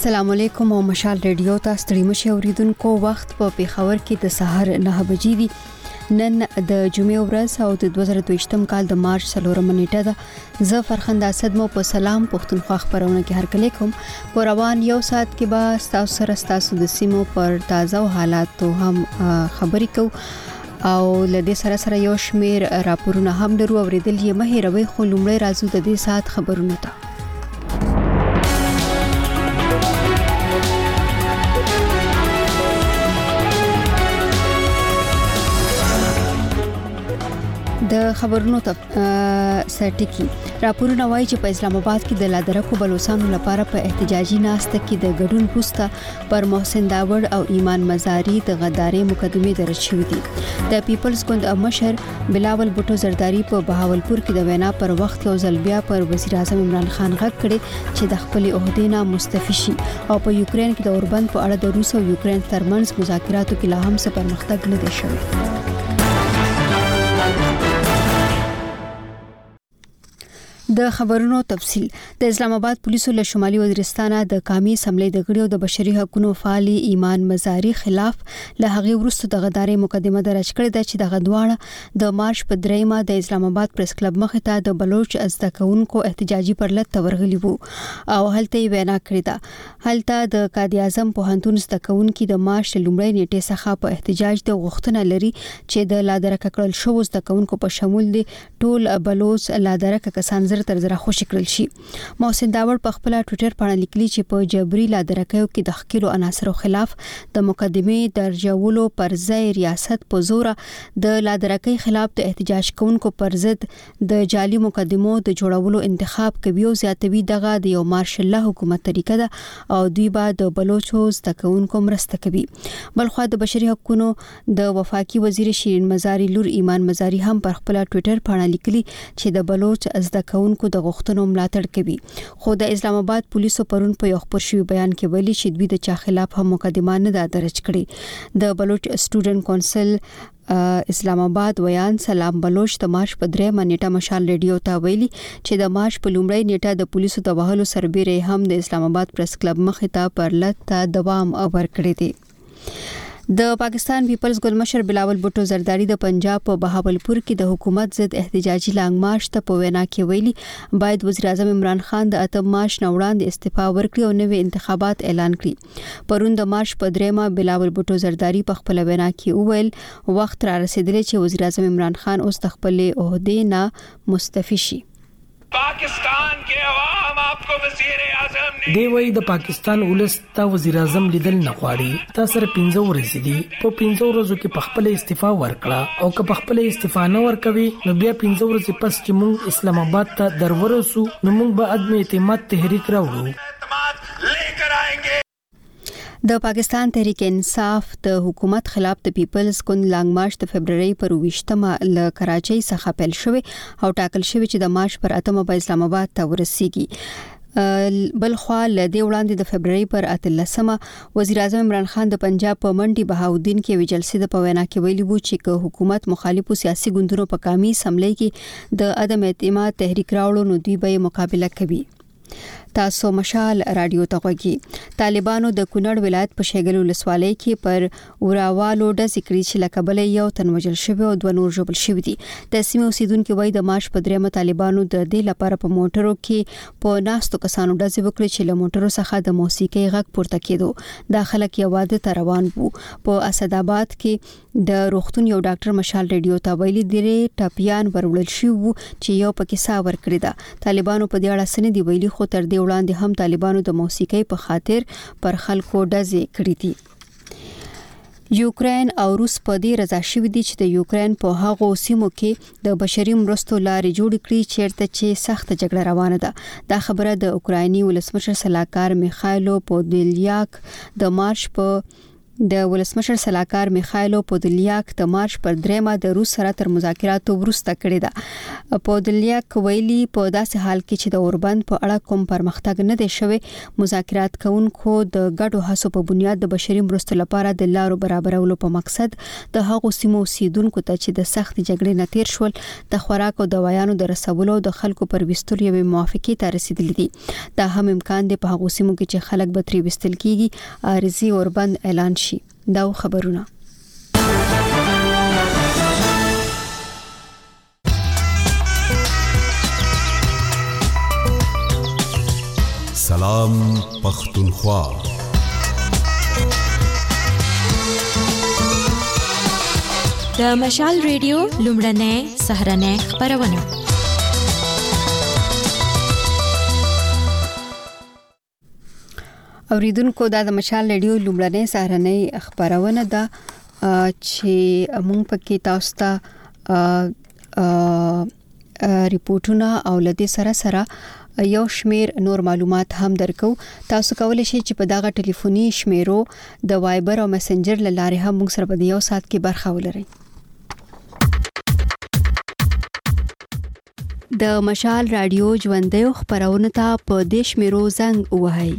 السلام علیکم او مشال ریډیو ته ستړي مشه اوریدونکو وخت په پیښور کې د سحر 9 بجې دي. نن د جمعې ورځ او د 2023م کال د مارچ 4 نیټه ده. زه فرخنده اسد مو په سلام پښتونخوا خبرونه کې هر کله کوم. په روان یو ساعت کې به تاسو د سیمو پر تازه حالاتو هم خبرې کو او لدې سره یو شمیر راپورونه هم درو اوریدل یې مه هیروي. خو لومړی راځو د دې ساعت خبرونه ته. د خبرونو ته سرټکی راپورونه وایي چې په اسلام آباد کې د لادرکو بلوچستانو لپاره په احتجاجي ناسته کې د ګډون پوسټه پر محسن داوړ او ایمان مزاری د غداري مقدمه درج شوې دي. د پیپلز ګوند مشر بلاول بوټو زرداری په بهاولپور کې د وینا پر وخت یو ځل بیا پر وزیر اعظم عمران خان غږ کړي چې د خپل عہدې نه مستعفي شي او په یوکرين کې د اوربند په اړه د روس او یوکرين ترمنځ مذاکراتو کې لا هم څه پرمختګ نه دی شوی. د خبرونو تفصيل. د اسلام آباد پولیسو له شمالي وزیرستان د قومي اسمبلی د غړیو د بشري حقوقو فعال ایمان مزاری خلاف له هغه وروسته د غداري مقدمه درج کړې ده چې د غدواړه د مارچ په 3مه د اسلام آباد پریس کلب مخې ته د بلوچ ازدکونکو احتجاجي پرلط تورغلی وو او هلته وینا کړې ده. هلته د قائد اعظم پوهنتون زدکونکو د مارچ لومړۍ نیټه څخه په احتجاج د غوښتنه لري چې د لادرک کړل شو زدکونکو په شمول دي ټول بلوچ لادرک کسان تر زره خوشی کړل شي. محسن داوړ په خپل ټوئیټر باندې لیکلي چې په جبري لادرکیو کې د خکیلو عناصرو خلاف د مقدمه درجولو پر ځای ریاست په زور د لادرکۍ خلاف د احتجاج کوونکو پر ضد د جعلي مقدمو د جوړولو انتخاب کوي او زیاتوي دغه د یو مارشل الله حکومت طریقه ده او دوی به د بلوچو زدکونکو مرسته کوي. بلخو د بشري حقوقو د وفاقي وزیر شیرین مزاری لور ایمان مزاری هم پر خپل ټوئیټر باندې لیکلي چې د بلوچ زدکونکو د غوښتنو ملاتړ کوي. خو د اسلام آباد پولیسو پرون په یو خبر شوی بیان کې ویلي چې دوی د چا خلاف هم مقدمه نه درج کړې. د بلوچ سټوډنټ کونسل اسلام آباد ویان سلام بلوچ د مارچ په 3مه نیټه مشال ریډیو ته ویلي چې د مارچ په لومړۍ نیټه د پولیسو د وهلو سربېره هم د اسلام آباد پریس کلب مخې ته پرلط ته دوام ورکړی دی. د پاکستان پیپلز ګوند مشر بلاول بوټو زرداری د پنجاب په بهاولپور کې د حکومت ضد احتجاجي لانګ مارچ ته په وینا کې ویلي باید وزیر اعظم عمران خان د 8 مارچ نه وړاندې استعفا ورکړي او نوې انتخابات اعلان کړي. پرون د مارچ په 3مه بلاول بوټو زرداری په خپل وینا کې وویل وخت را رسیدلی چې وزیر اعظم عمران خان اوس د خپل عہدې نه مستعفي شي. पाकिस्तान के अवाम आपको वज़ीर आज़म ने دی وای د پاکستان ولس ته وزیر اعظم لیدل نه غواړي. تاسو سره 15 ورځې دي په 15 ورځو کې په خپل استعفا ورکړه او که په خپل استعفا نه ورکوي نو بیا 15 ورځې پس چې موږ اسلام آباد ته درورسو نو موږ به عدم اعتماد تحریک راوړو. लेकर आएंगे. د پاکستان تحریک انصاف د حکومت خلاف د پیپلز ګوند لانګ مارچ د فبرवरी پر 20مه ل کراچۍ څخه پیل شوی او ټاکل شوی چې د مارچ پر 8مه په اسلام آباد ته ورسیږي. بلخو لدې وړاندې د فبرवरी پر 18مه وزیر اعظم عمران خان د پنجاب په منډي بهاودین کې ویجلسي د پوینا کې ویلي وو چې حکومت مخالفو سیاسي ګوندونو په قومي اسمبلی کې د عدم اعتماد تحریک راوړو نو دوی به مقابله کوي. تاسو مشال رادیو ته غوږی. طالبانو د کونړ ولایت په شیګل ولسوالۍ کې پر اوراوالو د ذکر چې لکبلې یو تن وژل شوی او دوه نور ژوبل شوی دي. د سیمې اوسیدونکو وایي د مارچ په 3مه طالبانو د دې لپاره په موټرو کې په ناستو کسانو د ځې وکړي چې له موټرو څخه د موسیقي غږ پورته کېدو. داخله کې واده ته روان وو. په اسد آباد کې د روغتون یو ډاکټر مشال ریډیو ته ویلي درې ټاپیان ورول شو چې یو پکې ساور کړی دا. طالبانو په دې اړه سن دی ویلي خو تر دې وړاندې هم طالبانو د موسیقي په خاطر پر خلکو ډزې کړې دي. یوکرين او روس په دې رضا شوي دي چې د یوکرين په هغو سیمو کې د بشري مرستو لارې جوړ کړي چیرته چې سخت جګړه روانه ده. دا خبره د اوکرایني ولسمشر سلاکار میخایلو پودلیاک د مارچ په د ولسمشر سلاکار میخایلو پودلیاک د مارچ پر 3 د روس سره تر مذاکراتو وروسته کړی ده. پودلیاک ویلي په داسې حال کې چې د اوربند په اړه کوم پرمختګ نه دی شوی، مذاکرات کوونکو د ګډو هڅو په بنیاد د بشري مرستو لپاره د لارو برابرولو په مقصد د هغو سیمو اوسیدونکو ته چې د سخت جګړې نه تیر شول د خوراک او دوايانو د رسولو د خلکو پر وستلو یوې موافقې ته رسیدلي دي. دا هم امکان دی په هغو سیمو کې چې خلک به ترې وستل کیږي عارضي اوربند اعلان شي. دا خبرونه سلام پختونخوا. د مشال ریډیو لومړنۍ سهرنۍ خبرونه. اوریدونکو دا د مشال ریډیو لومړنۍ سهرنۍ خبرونه ده چې موږ پکې تاسو ته ریپورتونه او لدې سره یو شمیر نور معلومات هم درکو. تاسو کولای شئ چې په دغه ټلیفوني شمیرو د وایبر او میسنجر لاره هم موږ سره په یو ساعت کې برخه ولرئ. د مشال رادیو ژوندۍ خبرونه ته په دې شمیرو زنګ ووهئ.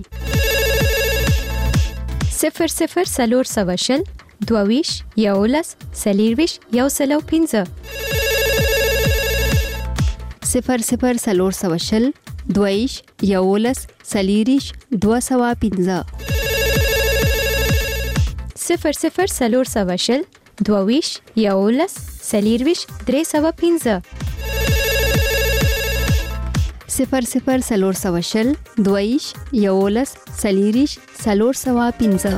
00 سلور سواشل دوویش یولس سلیرویش یوسلو 15 00 سلور سواشل دوویش یولس سلیریش 215 00 سلور سواشل دوویش یولس سلیرویش 315 00 سلور سواشل دویش یولس سلیریش سلور سوا 15.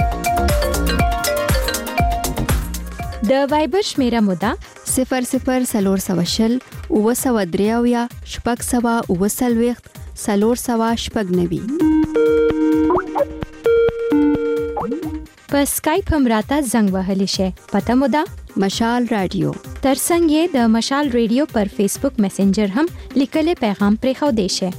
د وایبر شمیره مودا 00 سلور سواشل اوسودریاویا شپږ سوا اوسلويخت سلور سوا شپږ نوي. په سکایپ هم راته زنګ وهلی شي. پته مودا مشال رادیو. ترڅنګ یې د مشال ریډیو پر فیسبوک میسنجر هم لیکلي پیغام پرې خو دی شي.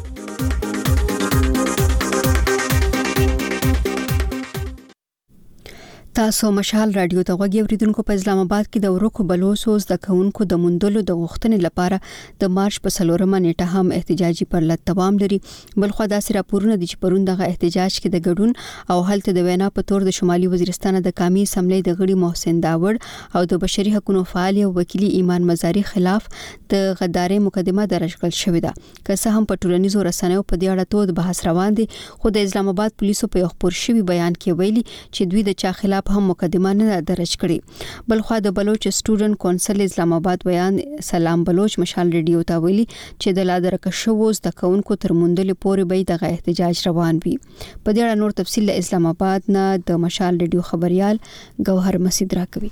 تاسو مشال رادیو ته غوږی اوریدونکو. په اسلام آباد کې د ورکو بلوسو د کونکو د مندلو د غوښتنې لپاره د مارچ په 4مه نیټه هم احتجاجي پرلط دوام لري. بلخو داسې راپورونه دي چې پرون دغه احتجاج کې د ګډون او هلته د وینا په تور د شمالي وزیرستان د قومي اسمبلی د غړي محسن داوړ او د بشري حقوقو فعال او وکیل ایمان مزاری خلاف د غداري مقدمه درج کړل شوې ده. که څه هم په ټولنیزو رسنیو په دې اړه تود بحث روان دي، خو د اسلام آباد پولیسو په یو خبر شوی بیان کې ویلي چې دوی د چا خلاف هم مقدمه نه درج کړي. بلخو د بلوچ سټوډنټ کونسل اسلام آباد بیان سلام بلوچ مشال ریډیو ته ویلي چې د لادرک شووز د کونکو تر مندل پورې به دغه احتجاج روان وي. په دې اړه نور تفصیل له اسلام آباد نه د مشال ریډیو خبريال گوهر مسعود راکوي.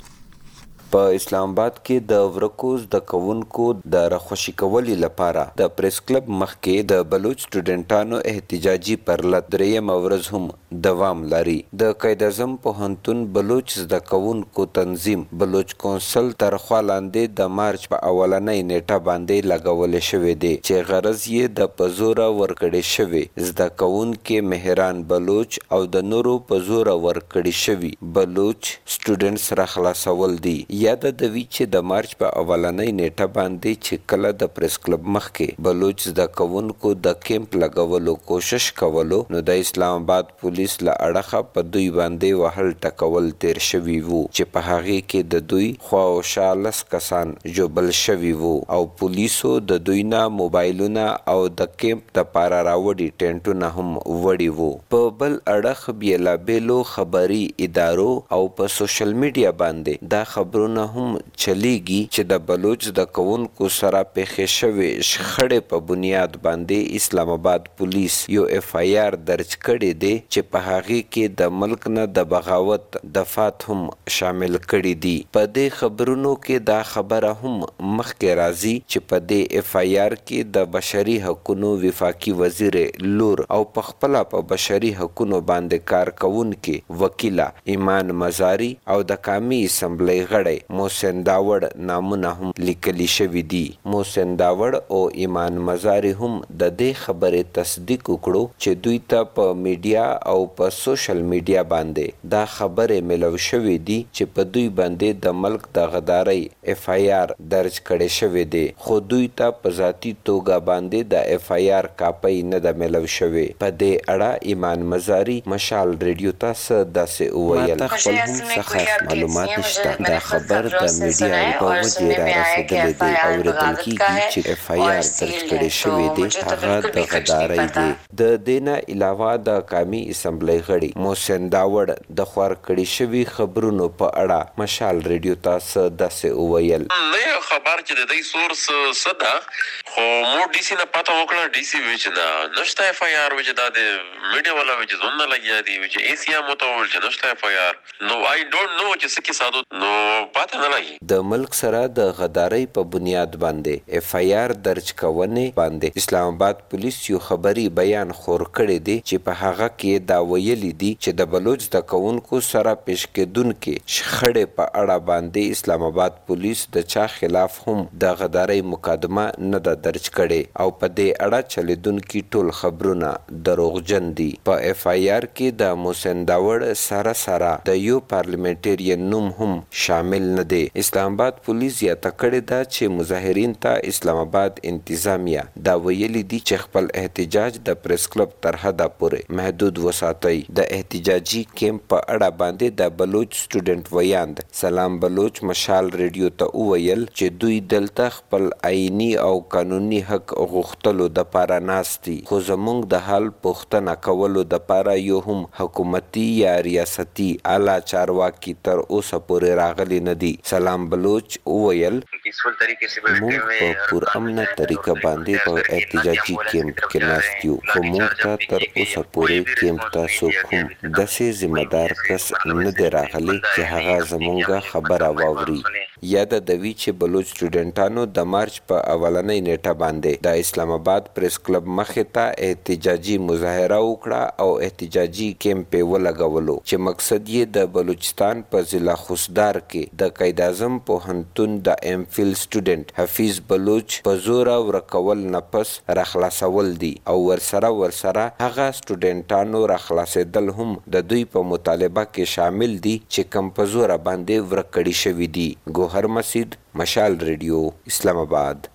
په اسلام آباد کې د ورکوز د کونکو د رخصتي کولو لپاره د پریس کلب مخکې د بلوچ سټوډنټانو احتجاجي پرلط دریم ورځ هم دوام لري. د قائد اعظم پوهنتون بلوچ د کونکو تنظیم بلوچ کونسل تر خوا لاندې د مارچ په اولنۍ نیټه باندې لګول شوې دي چې غرض یې د پزورا ورکړې شوی زده کونکو مهران بلوچ او د نورو پزورا ورکړې شوی بلوچ سټوډنټس را خلاصول دي. یاد د وی چې د مارچ په اولنۍ نیټه باندې چې کله د پریس کلب مخکې بلوچ د کونکو د کیمپ لګولو کوشش کولو، نو د اسلام آباد پولیس له اړخه په دوی باندې وهل ټکول تیر شوی وو چې په هغه کې د دوی خواوشا 10 کسان جوبل شوی وو او پولیسو د دوی نه موبایلونه او د کیمپ د پارا راوړي ټینټونه هم وړي وو. په بل اړخ بیلا بیلو خبري ادارو او په سوشل میډیا باندې دا خبرونه هم چلیږي چې د بلوچ د کونکو سره پیښې شوې شخړې په بنیاد باندې اسلام آباد پولیس یو FIR درج کړی دی چې په هغه کې د ملک نه د بغاوت دفعات هم شامل کړي دي. په دې خبرونو کې دا خبره هم مخکې راځي چې په دې FIR کې د بشري حقوقو وفاقي وزیر لور او په خپل په بشري حقوقو باندې کار کوونکي وکیل ایمان مزاری او د قومي اسمبلی غړی سړی محسن داوړ نامونه هم لیکلي شوي دي. محسن داوړ او ایمان مزاري هم د دې خبرې تصدیق وکړو چې دوی ته په میډیا او په سوشل میډیا باندې دا خبرې ملو شوې دي چې په دوی باندې د ملک د غدارۍ FIR درج کړي شوې دي، خو دوی ته په ذاتي توګه باندې د FIR کاپي نه د ملو شوې. په دې اړه ایمان مزاري مشال ریډیو ته داسې وویل: ما خپل هم څه معلومات نشته. دا خبر د میډیا په وجه را رسېدلی دی. اورېدل کېږي چې FIR درج کړی شوی دی هغه د غدارۍ دی. د دې نه علاوه د قومي اسمبلی غړي محسن داوړ د خور کړي شوي خبرونو په اړه مشال ریډیو ته داسې وویل: نه خبر چې د دې سورس صدا خو مو ډي سي نه پته وکړه. ډي سي وچ دا نشته FIR وچ دا د میډیا والا وچ زون نه لګیا دی وچ ایسیا متول چې نشته FIR. نو I don't know چې څه کې سادو نو پته نه لګي. د ملک سره د غدارۍ په بنیاد باندې FIR درج کونه باندې اسلام آباد پولیس یو خبري بیان خور کړی دی چې په هغه کې دا ویلي دي چې د بلوچ د کونکو سره پیش کېدونکو شخړې په اړه باندې اسلام آباد پولیس د چا خلاف هم د غدارۍ مقدمه نه ده درج کړي او په دې اړه چلیدونکو ټول خبرونه دروغجن دي. په FIR کې د محسن داوړ سره د یو پارلیمنټرین نوم هم شامل نه دی. اسلام آباد پولیس یا تکړه دا چې مظاهرین ته اسلام آباد انتظامیه دا ویلي دي چې خپل احتجاج د پریس کلب تر حده پورې محدود وساتي. د احتجاجي کیمپ په اړه باندې د بلوچ سټوډنټ ویاند سلام بلوچ مشال ریډیو ته وویل چې دوی دلته خپل آئینی او قانوني حق غوښتلو د پاره ناستي، خو زموږ د حال پوښتنه کولو د پاره یو هم حکومتي یا ریاستي اعلی چارواکي تر اوسه پورې راغلي نه دي. سلام بلوچ وویل: موږ په پر امنه طریقه باندې په احتجاجي کیمپ کې ناست یو، خو موږ ته تر اوسه پورې کیمپ ته څوک هم داسې ذمہدار کس نه دی راغلی چې هغه زموږ خبره واوري. یاد د وی چې بلوچ سټوډنټانو د مارچ په اولنۍ نیټه باندې د اسلام آباد پریس کلب مخې ته احتجاجي مظاهره وکړه او احتجاجي کیمپ ولګولو چې مقصد یې د بلوچستان په ضلع خوسدار کې د قائد اعظم پوهنتون د MPhil سټوډنټ حفیظ بلوچ په زور ورکول نفس راخلاصول دي او ورسره هغه سټوډنټانو راخلاصېدل هم د دوی په مطالبه کې شامل دي چې کم په زور باندې ورکړي شوي دي. گوهر مسید، مشال ریډیو، اسلام آباد.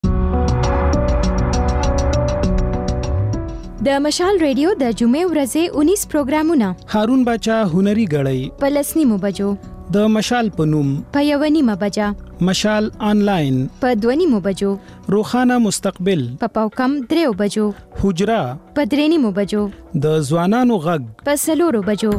د مشال ریډیو د جمعې ورځې 19 پروګرامونه: هارون باچا هنري غړی په 10 بجو، د مشال پنوم په 1 بجا، مشال آنلاین په 2 بجو، روخانه مستقبل په پاوکم 3 بجو، حجرا په 3 بجو، د ځوانانو غږ په 4 بجو.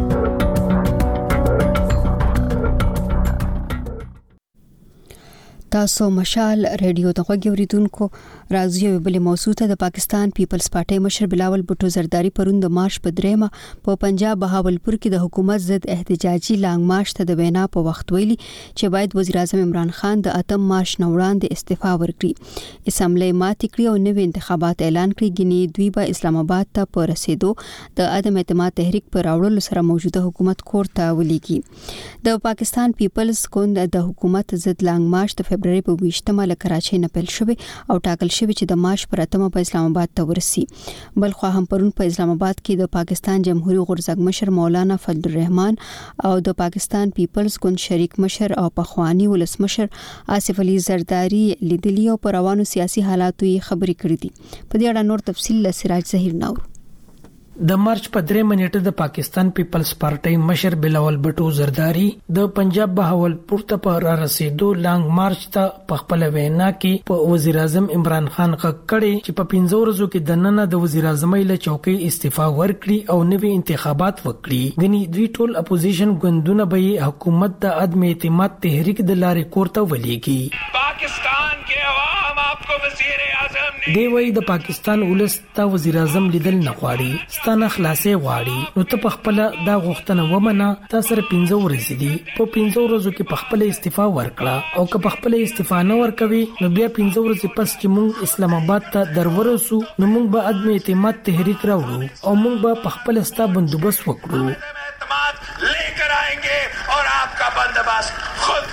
تاسو مشال ریډیو ته غوږی اوریدونکو. راځي یو بل موضوع ته. د پاکستان پیپلز پارټي مشر بلاول بوټو زرداری پرون د مارچ په 3 په پنجاب بهاولپور کې د حکومت ضد احتجاجي لانګ مارچ ته د وینا په وخت ویلي چې باید وزیر اعظم عمران خان د 8 مارچ نه وړاندې استعفا ورکړي، اسمبلی ماتې کړي او نوي انتخابات اعلان کړي. ګینې دوی به اسلام آباد ته په رسیدو د عدم اعتماد تحریک پر راوړلو سره موجوده حکومت کور ته ولېږي. د پاکستان پیپلز ګوند د حکومت ضد لانګ مارچ د فبرवरी په 20 له کراچۍ نه پیل شوی او ټاکل شوی چې د مارچ پر 8 په اسلام آباد ته ورسي. بل خو هم پرون په اسلام آباد کې د پاکستان جمهوریت غورځنګ مشر مولانا فضل الرحمن او د پاکستان پیپلز ګوند شریک مشر او پخوانی ولسمشر آصف علي زرداری لیدلی او پر روانو سیاسي حالاتو یې خبرې کړې دي. په دې اړه نور تفصیل له سراج ظهیر نور. د مارچ په 3 نیټه د پاکستان پیپلز پارټي مشر بلاول بټو زرداری د پنجاب بهاولپور ته په را رسیدو لانګ مارچ ته په خپل وینا کې په وزیر اعظم عمران خان کړي چې په 15 ورځو کې د نن د وزیر اعظم له چوکۍ استعفا ورکړي او نوي انتخابات وکړي. غني دوی ټول اپوزیشن ګوندونه به حکومت د عدم اعتماد تحریک د لارې کوړه ولېږي. पाकिस्तान के अवाम आपको वजीर आजम ने دی وای د پاکستان ولس ته وزیر اعظم لیدل نه غواړي، ستانه خلاصې غواړي. نو ته په خپل دا غوښتنه ومنه. تا سره 15 ورځې دي، په 15 ورځو کې په خپل استعفا ورکړه او که په خپل استعفا نه ورکوي نو بیا 15 ورځې پس چې موږ اسلام آباد ته درورسو نو موږ به عدم اعتماد تحریک راوړو او موږ به په خپل ستا بندوبست وکړو. लेकर आएंगे और आपका बंदोबस्त खुद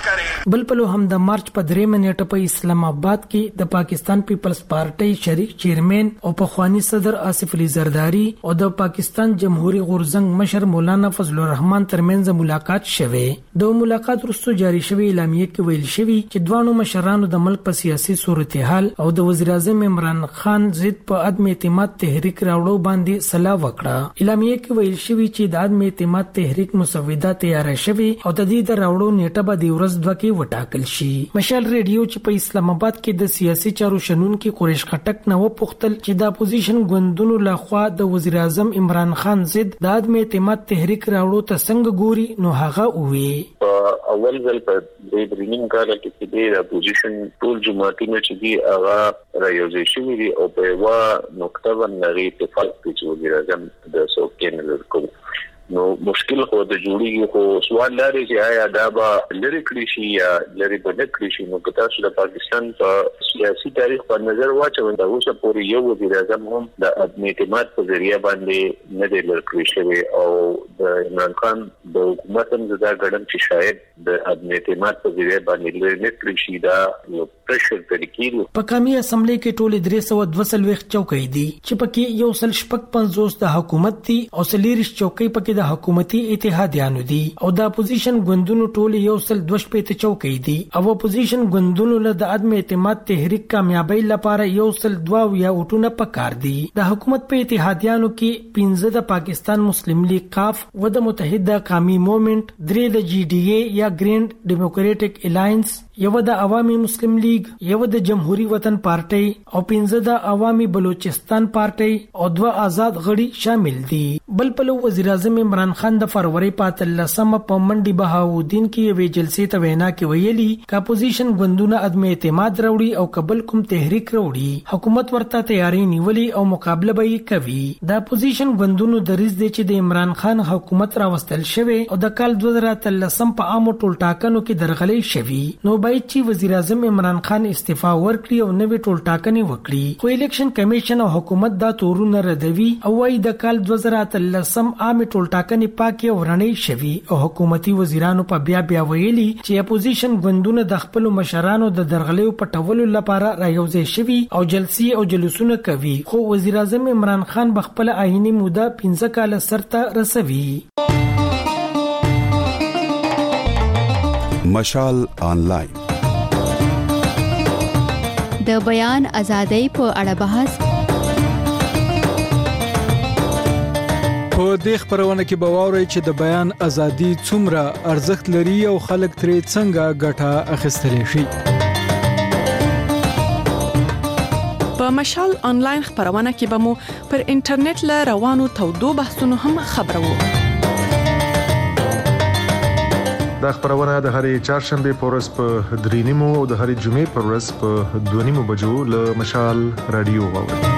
करें। بل پلو هم د مارچ په 3 نیټه په اسلام آباد کې د پاکستان پیپلز پارټي شریک چیرمن او پخوانی صدر آصف علي زرداری او د پاکستان جمهوریت غورزنګ مشر مولانا فضل الرحمن ترمنځ ملاقات شوه. د ملاقات وروسته جاری شوی اعلامیه کې ویل شوی چې دوانو مشرانو د ملک په سیاسي صورتحال او د وزیر اعظم عمران خان ضد په عدم اعتماد تحریک راوړو باندې صلاح وکړه. اعلامیه کې ویل شوی چې د عدم اعتماد تحریک مسوده تیار شوی او د دې د راوړو نیټه به د ورځ دوه کې وټاکل شي. مشال ریډیو چې په اسلام آباد کې د سیاسي چارو شنونکو قریش خټک نه وپوښتل چې د اپوزیشن ګوندونو لخوا د وزیر اعظم عمران خان ضد د عدم اعتماد تحریک راوړو ته څنګه ګوري، نو هغه وویل اول ځل په دې درینګ کال کې د اپوزیشن ټول جماعتونه چې دی هغه رايوځي شوی دي او په وا نقطه باندې اتفاق کوي وزیر اعظم د سوکین لرکو. نو مشکل خو د جوړیږي، خو سوال لري چې آیا دا به لری کړی شي یا لری به نه کړی شي. نو کله چې د پاکستان په سیاسي تاریخ په نظر واچو دا اوسه پورې یو وزیر اعظم هم د عدم اعتماد په ذریعہ باندې نه دی لری کړی شوی او د عمران خان د حکومت هم دا ګډم چې شاید د عدم اعتماد په ذریعہ باندې لری نه کړی شي. دا یو پرشر طریقې په قومي اسمبلی کې ټول 322 چوکۍ دي چې پکې یو سل شپږ 50 د حکومت دي او سلیریش چوکۍ پکې د حکومتي اتحادیانو دي او د اپوزیشن ګوندونو ټول یو سل 2 چوکۍ دي او اپوزیشن ګوندونو له د عدم اعتماد تحریک کامیابی لپاره یو سل 2 یا وټونه پکار دي. د حکومت په اتحادیانو کې 15 د پاکستان مسلم لیگ کاف و د متحده قومي موومېنټ، 3 د جی ډي اي یا ګریند ډیموکریټک الاینس، یو د عوامي مسلم لیگ، یو د جمهوریت وطن پارټي او 15 د عوامي بلوچستان پارټي او 2 آزاد غړي شامل دي. بل پلو وزیر اعظم عمران خان د فروری په 13 په منډي بهاودین کې یوې جلسې ته وینا کې ویلي چې اپوزیشن ګوندونه عدم اعتماد راوړي او قبل کوم تحریک راوړي حکومت ورته تیاری نیولي او مقابله به کوي. د اپوزیشن ګوندونو دریځ دی چې د عمران خان حکومت راوستل شوی او د کال 2013 په عامو ټولټاکنو کې درغلې شوی. نو باید چې وزیر اعظم عمران خان استعفا ورکړي او نوې ټولټاکنې وکړي. خو الیکشن کمیشن او حکومت دا تورونه ردوي او وايي د کال 2013 عام ټولټاکنې پاکي او رڼې شوی او حکومتي وزیرانو په بیا ویلي چې اپوزیشن ګوندونه د خپل مشرانو د درغلې پټولو لپاره رايوځي شوی او جلسې او جلوسونه کوي. خو وزیر اعظم عمران خان بخپل آئینی موده 15 کال سرته رسوي. مشال آنلاین د بیان ازادۍ په اړه بحث. په دې خبرونه کې به واورئ چې د بیان ازادي څومره ارزښت لري او خلک ترې څنګه ګټه اخیستلی شي. په مشال آنلاین خبرونه کې به مو پر انټرنیټ له روانو تودو بحثونو هم خبرو. دا خبرونه د هرې چهارشنبه په ورځ په 3:30 او د هرې جمعې په ورځ په 2:30 بجو له مشال رادیو واورئ.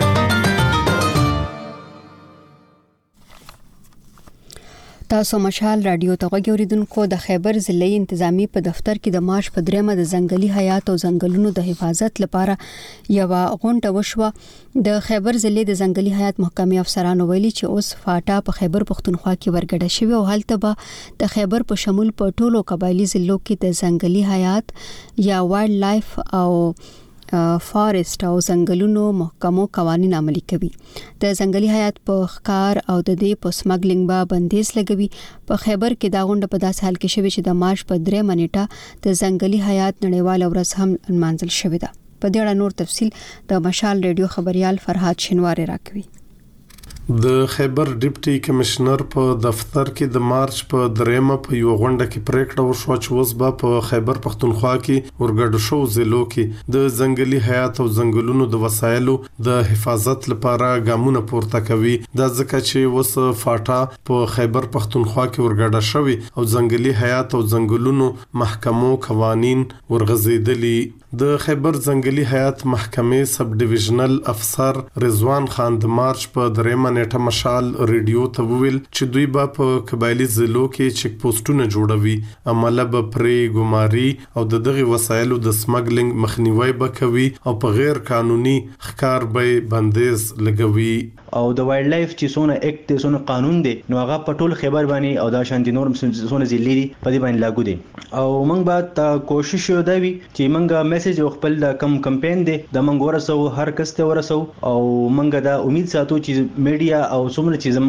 تاسو مشال رادیو ته غوږی اوریدونکو. د خیبر ضلعي انتظامی په دفتر کې د مارچ په 3 د ځنګلي حیات او ځنګلونو د حفاظت لپاره یو غونډه وشوه. د خیبر ضلعي د ځنګلي حیات محکمې افسرانو ویلي چې اوس فاټا په خیبر پښتونخوا کې ورګډه شوی او هلته به د خیبر په شمول په ټولو قبایلی ضلعو کې د ځنګلي حیات یا وایلډ لایف او فارست او ځنګلونو محکمو قوانين عملي کوي. د ځنګلي حیات په ښکار او د دې په سمګلینګ به بندیز لګوي. په خیبر کې دا غونډه په داسې حال کې شوې چې د مارچ په 3 نیټه د ځنګلي حیات نړیواله ورځ هم منځل شوې ده. په دې اړه نور تفصيل د مشال ریډیو خبريال فرهاد شینواری راکوي. د خیبر ډیپټي کمشنر په دفتر کې د مارچ په 3 په یو غونډه کې پریکړه وشوه چې اوس به په خیبر پښتونخوا کې ورګډ شو ضلعو کې د ځنګلي حیات او ځنګلونو د وسایلو د حفاظت لپاره ګامونه پورته کوي. دا ځکه چې اوس فاټا په خیبر پښتونخوا کې ورګډ شوی او ځنګلي حیات او ځنګلونو محکمو قوانين ورغزیدلي د خیبر ځنګلي حیات محکمې سب ډیویژنل افسر رضوان خان د مارچ په 3 نیټه مشال ریډیو ته وویل چې دوی به په قبایلی ضلعو کې چک پوسټونه جوړوي، عمله به پرې ګماري او دغه وسایلو د سمګلینګ مخنیوي به کوي او په غیر قانوني ښکار به بندیز لګوي. او د وایلډ لایف چې سونه اکټ سونه قانون دی نو هغه په ټول خیبر باندې او دا شانتي نور سونه ضلع دي په دې باندې لاګو دي. او موږ به کوشش وکړو چې موږ میسج خپل کم کمپاین دی د موږ ورسو هر کس ته ورسو او موږ دا امید ساتو چې میډیا او څومره چې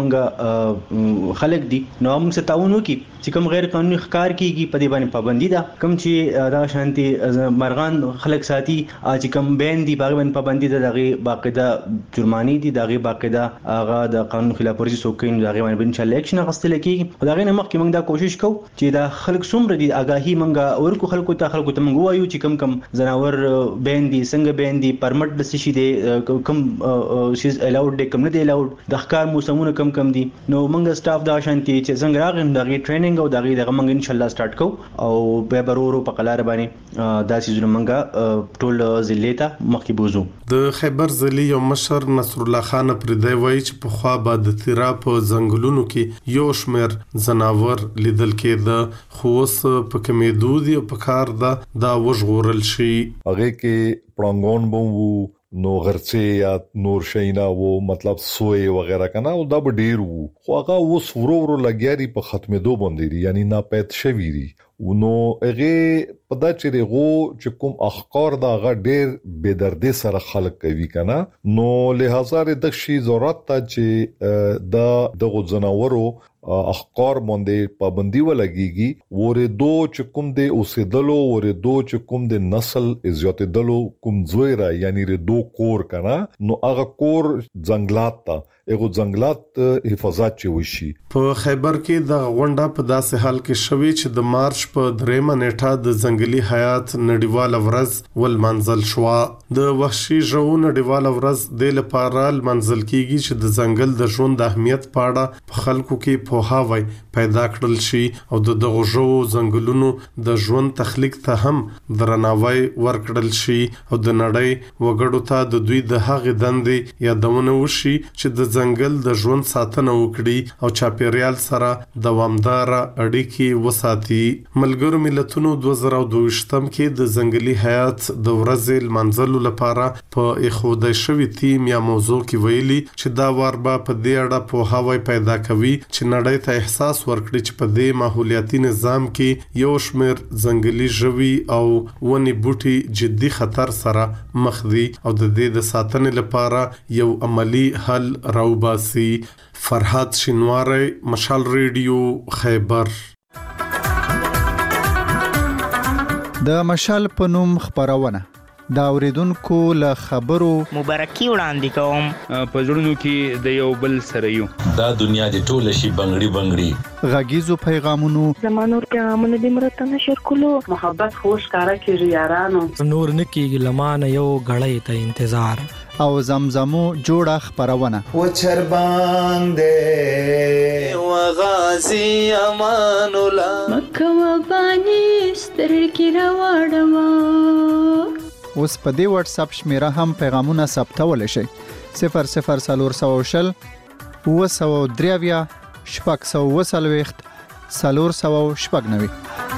موږ خلک دي نو موږ څه تعاون وکړي چې کوم غیر قانوني ښکار کیږي په دې باندې پابندي ده، کوم چې دا شانتي مرغان خلک ساتي چې کوم بین دي باغ باندې پابندي ده، دغه باقاعده جرمانی دي، دغه باقاعده هغه د قانون خلاف ورزي سوکین دغه باندې ان شاء الله اکشن غستل کیږي. دغه نه مخکې موږ دا کوشش کوو چې دا خلک څومره دي آگاهی موږ ورکو خلکو ته موږ وایو چې کم زناور بین دي څنګه بین دي پرمټ د شي دي کم شیز الاود دي کم نه دي الاود د ښکار موسمونه کم دي. نو موږ سټاف دا شانتي چې څنګه راغیم دغه ټریننګ او دغه موږ ان شاء الله سٹارټ کوو او به برورو په قلار باندې دا سيزونه موږ ټول ضلع ته مخکې بوزو. د خیبر ضلع یو مشر نصر الله خان پردی وایي چې په خوا به د تیرا په ځنګلونو کې یو شمېر ځناور لیدل کېده، خو اوس په کمیدو دي او په کار ده دا وژغورل شي. هغه کې پړنګون بوم نو غرڅه یا نور شینا وو مطلب سوی وغیرہ کنه او دا به ډیر وو، خو هغه اوس ورو لګیاري په ختمېدو باندې دي، یعنی ناپید شوی دي. نو هغه پدا چې غو چې کوم اخکار دا غ ډیر بے سره خلق کوي کنه، نو لہذا د شي ضرورت ته چې دغه جناورو اخکار باندې پابندي ولګيږي، ورېدو چې کوم د اوسېدلو ورېدو چې کوم د نسل زیاتېدلو کوم زویرا یعنی ردو کور کنه، نو هغه کور ځنګلات ته یو ځنګلات حفاظت چې وشي. په خیبر کې د غونډه په داسې حال کې شوي چې د مارچ په 3 نیټه د ځنګلي حیات نړیواله ورځ ولمنځل شو. د وحشي ژوو نړیواله ورځ د لپاره منځل کیږي چې د ځنګل د ژوند د اهمیت په اړه په خلکو کې پوهاوی پیدا کړل شي او د دغه ژوو ځنګلونو د ژوند تخلیق ته هم درناوی ورکړل شي او د نړۍ وګړو ته د دوی د هغې دندې یادونه وشي چې د ځنګل د ژوند ساتنه وکړي او چاپیریال سره دوامدار اړیکې وساتي. ملګرو ملتونو 2022 کې د ځنګلي حیات د ورځې لمانځلو لپاره په اخوده شوی تیم یا موضوع کې ویلي چې دا وار به په دې اړه پوهاوی پیدا کوي چې نړۍ ته احساس ورکړي چې په دې ماحولیاتي نظام کې یو شمېر ځنګلي ژوي او ونې بوټي جدي خطر سره مخ دي او د دې د ساتنې لپاره یو عملی حل راوباسي. فرحات شینواری، مشال ریډیو، خیبر. د مشال په نوم خبرونه دا اوریدونکو له خبرو مبارکي وړاندې کوم. په ژوندونو کې د یو بل سره یو دا دنیا د ټوله شي بنگړي غږیزو پیغامونو زمانور پیغامونه د مرته نشر کولو محبت خوش کارا کیږي یارانو نور نکیږي لمانه یو غړې ته انتظار او زمزمو جوړه خبرونه و چربان دې و غازی امان الله مکه و بانی سترګې راوړم. اوس په دې واتس اپ شمیره هم پیغامونه ثبتول شي 00400 903 640 490.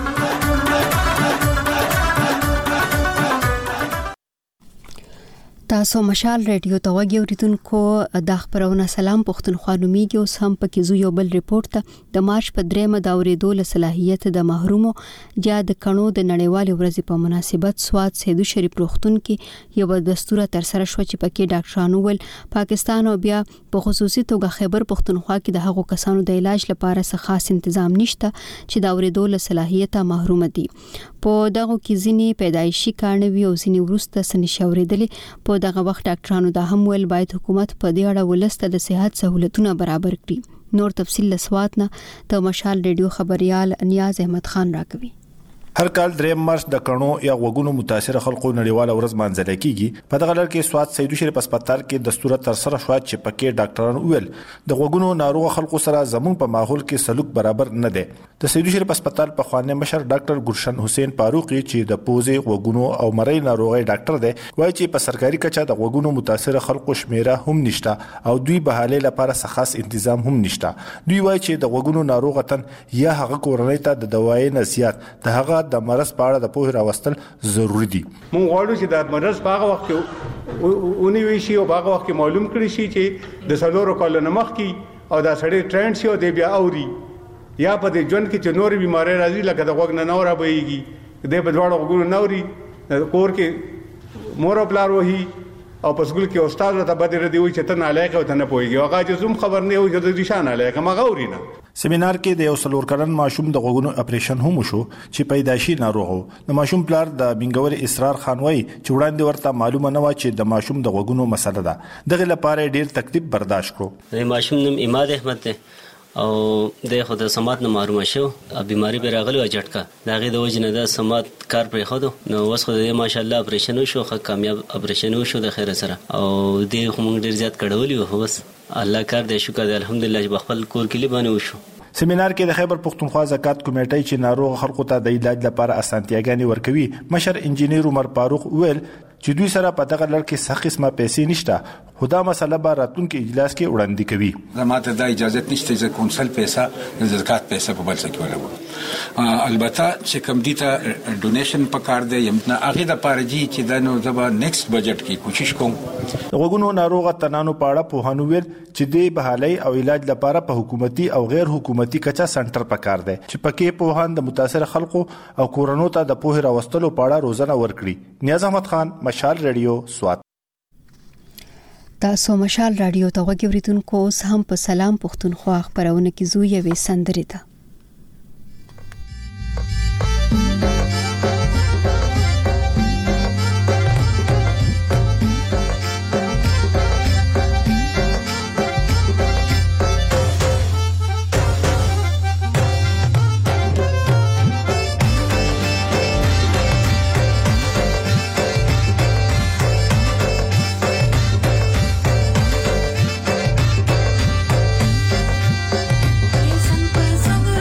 تاسو مشال ریډیو ته وګورئ اوریدونکو د خبرونه سلام پښتونخوا نومیږي. اوس هم پکې زو یو بل ریپورت ته د مارچ په 3 د اوریدو له صلاحیت د محرومو یا د کڼو د نړیوال ورځې په مناسبت سواد سیدو شریف روغتون کې یو دستور تر سره شو چې پکې ډاکټرانو ول پاکستان او بیا په خصوصي توګه خیبر پښتونخوا کې د هغو کسانو د علاج لپاره څه خاص تنظیم نشته چې د اوریدو له صلاحیت محروم دي. په دغه کې ځینی پیدایشي کارنوي او ځینی ورسته سنشي اوریدلې. په دغه وخت ډاکټرانو د هم ول باید حکومت په دې اړه ولسته د صحت سہولتونه برابر کړي. نور تفصیل لسوات نه ته مشال ریډیو خبريال نیاز احمد خان راکوي. هر کال 3 مارچ د کڼو یا غوګونو متاثر خلکو نړیواله ورځ مانځل کیږي. په دغه لړ کې سواد سیدو شریف هسپتال کې دستور تر سره شو چې پکې ډاکټرانو ویل د غوګونو ناروغ خلکو سره زمون په ماحول کې سلوک برابر نه دی. د سیدو شریف هسپتال په خوانې مشر ډاکټر ګلشن حسین فاروقي چې د پوزې غوګونو او مړی ناروغي ډاکټر دی وایي چې په سرکاري کچه د غوګونو متاثر خلکو شمیره هم نشته او دوی بهاله لپاره خاص تنظیم هم نشته. دوی وایي چې د غوګونو ناروغتن یا هغه کورنۍ ته د دوايي نصيحت د هغه د مرض په اړه د پوهه راوستل ضروری دي. مونږ غواړو چې د مرض په هغه وخت کې اونې وشي او په هغه وخت کې معلوم کړي شي چې د سلورو کالونو مخکې او دا سړی ټرند شي او د بیا اوري یا په دې ژوند کې چې نورې بیماری راځي لکه د غوږ نه نور بهيږي د په دواړو غوږونو نوري کور کې مور او پلار وهي او په سکول کې استاد ته بده ردی وي چې ته نه لایق او ته نه پويږي هغه چې زوم خبر نه وي چې د نشانه لایق ما غوري نه. سیمینار کې د یو څلور کلن ماشوم د غوګونو اپریشن هم شو چې پیدایشي ناروغ د ماشوم پلار د بنګور اسرار خان وای چې وړاندې ورته معلومه نه و چې د ماشوم د غوګونو مسله ده. دغه لپاره ډیر تکلیف برداشت کړو. د ماشوم نوم اماد احمد ده او د خود سمات نه معلومه شو بیماری به راغلی و جټکا دغه د وجنه د سمات کار پرې خو نو وس خو د ماشاءالله اپریشن شو خو کامیاب اپریشن شو د خیر سره او د هم ډیر زیات کډولی و بس الله کار دې شکر دې الحمدلله چې خپل کور کې لبانه وشو. سیمینار کې د خیبر پختونخوا زکات کمیټې چې ناروغ خلکو ته د علاج لپاره اسانتیاګانې ورکوي مشر انجینیر عمر فاروق ویل چې دوی سره په دغه لړ کې څه قسمه پیسې نشته خو دا مسله به راتلونکي اجلاس کې وړاندې کوي. زماته دا اجازه نشته چې کونسل پیسې د زکات پیسې په بل څه کې ولګو. البته چې کم دي ته ډونیشن پکار دی یمنه هغه د پارجي چې د نو زبا نیکسټ بجټ کې کوشش کوم. غوګونو ناروغ تنانو پاړه په هانو ویل چې د بحالي او علاج لپاره په حکومتي او غیر حکومتي کچا سنټر پکار دی چې پکې په هان د متاثر خلکو او کورونو ته د پوهه راوستلو پاړه روزنه ورکړي. نیاز احمد خان مشال ریډیو سوات. تاسو مشال رادیو ته وګورئ اوس هم په سلام پښتونخوا خبرونه کې زو یوې سندرې ده. संग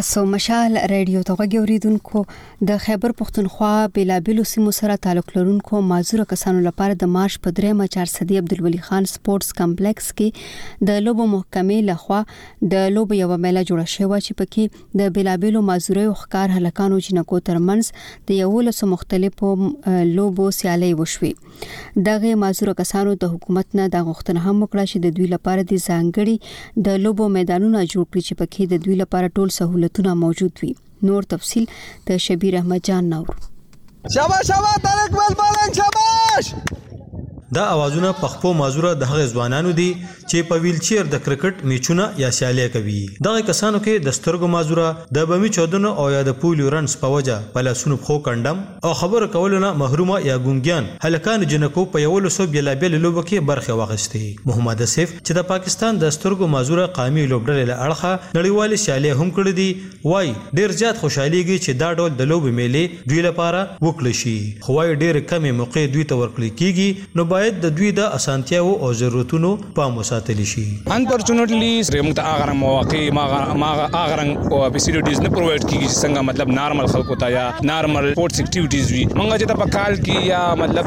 تاسو مشال رادیو ته غوړیدونکو د خیبر پختونخوا بلابلو سیمو سره تعلق لرونکو معذور کسانو لپاره د مارچ په 3 4 عبدالولي خان سپورتس کمپلیکس کې د لوبو محکمې لخوا د لوبو یو میله جوړه شوې چې پکې د بلابلو معذورو ښکار هلکانو جنکو ترمنځ د یو له مختلفو لوبو سیالي وشوي دغه معذور کسانو د حکومت نه د غوښتنه هم وکړه چې د دوی لپاره د ځانګړي د لوبو میدانونه جوړ کړي چې پکې د دوی لپاره ټول سہولتونه موجود وي. نور تفصيل ته شبیر احمد جان نور. شاباش شاباش طارق بل بالنګ شاباش. دا اوازونه پخپو معذوره د هغه ځوانانو دي چې په ویلچیر د کرکټ میچونه یا سیالي کوي. دغه کسانو کې د سترګو معذوره د بمی چودنو او یا د پولیو رنس په وجه په لاسونو خو کندم او خبر کولونه محرومه یا ګونګیان هلکان جنکو په یو لسو بلابل لوبو کې برخه واخیسته. محمد اسف چې د پاکستان د سترګو معذوره قومي لوبډلې له اړخه نړیوال سیالي هم کړې دي وای ډیر زیات خوشاليږي چې دا ډول د لوب میلې دوی لپاره وکړي شي. خو وای ډیر کمې موقع دوی ته ورکړي کیږي نو باید د دوی د اسانتیاو او ضرورتونو پام وساتل شي. انفورچونټلی موږ ته هغه مواقع ما هغه او فیسیلیټیز نه پرووایډ کیږي څنګه مطلب نارمل خلکو ته یا نارمل سپورتس اکټیویټیز وي. موږ چې په کال کې یا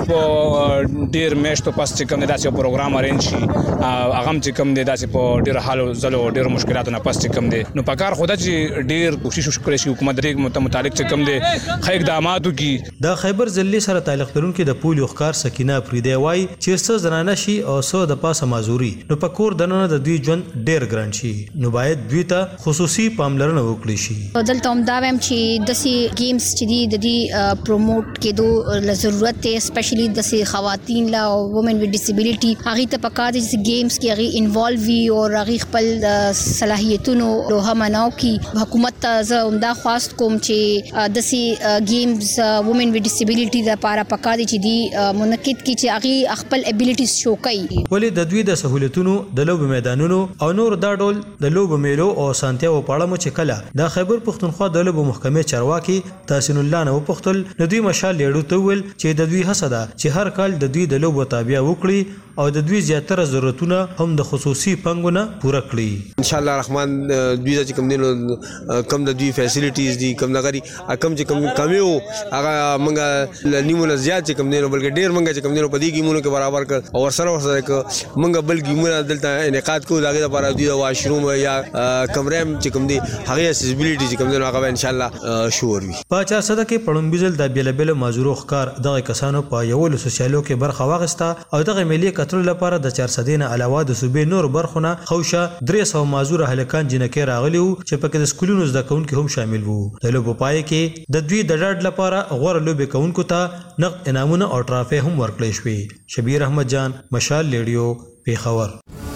مطلب ډیر میشتو پاس چې کوم داسې پروګرام ارینج شي هغه چې کوم داسې په ډیر حالو زلو ډیر مشکلاتو نه پاس چې کوم دي نو په کار خدا چې ډیر کوشش وکړي شي حکومت دې متعلق چې کوم دي خې اقداماتو کې د خیبر ضلع سره تعلق لرونکو د پولیو ښکار سکینه فریدی وای چې څه زنانه شي او څه د پاسه معذوري نو په کور دننه د دوی ژوند ډیر ګران شي نو باید دوی ته خصوصي پاملرنه وکړي شي. دلته هم دا ویم چې داسې گیمز چې دي د دې پروموټ کېدو له ضرورت دی اسپیشلی داسې خواتین لا او وومن وذ ډیسیبিলিټي هغه ته پکار دي چې گیمز کې هغه انوالو وي او هغه خپل صلاحیتونو لوه مناو کی حکومت ته زه هم دا خواست کوم چې داسې گیمز وومن وذ ډیسیبিলিټي لپاره پکار دي چې دی منعقد کی چې هغه خپل ابیلیټیز شو کوي. ولې د دوی د سہولتونو د لوب میدانونو او نور دا ډول د لوب میلو او سانتیاو په اړه مو چې کله د خیبر پختونخوا د لوب محکمې چارواکي تحسین الله نه وپختل نو دوی مشال لیړو ته ویل چې د دوی هڅه ده چې هر کال د دوی د لوب تابع وکړي او د دوی زیاتره ضرورتونه هم د خصوصي پنګونه پوره کړي. ان شاء الله الرحمن دوی چې کوم دینو کم د دوی فیسیلیټیز دي کم نغري کم چې کم کمیو هغه منګه نیمونه زیات چې کوم دینو بلکې ډیر منګه چې کوم دینو په دې گیمونو کې برابر کړ او سره منګه بل گیمونه دلته انعقاد کوو دغه لپاره دوی د واشروم یا کمرې چې کوم دي هغه اسیسبিলিټي چې کوم دینو هغه ان شاء الله شور وي. په 400 کې پړم بيزل د بیلابل معذورو ښکار دغه کسانو په یو له سوسیالو کې برخه واغسته او دغه ملي کتل لپاره د 400 نه علاوه د صوبې نور برخونه خوشه 300 معذور هلکان جنکې راغلي وو چې پکې د سکولونو زده کوونکو هم شامل وو. د لوبو پای کې د دوی د ډاډ لپاره غوړ لوبې کوونکو ته نقد انعامونه او ټرافي هم ورکړل شوې. شبیر احمد جان مشال ریډیو پیښور.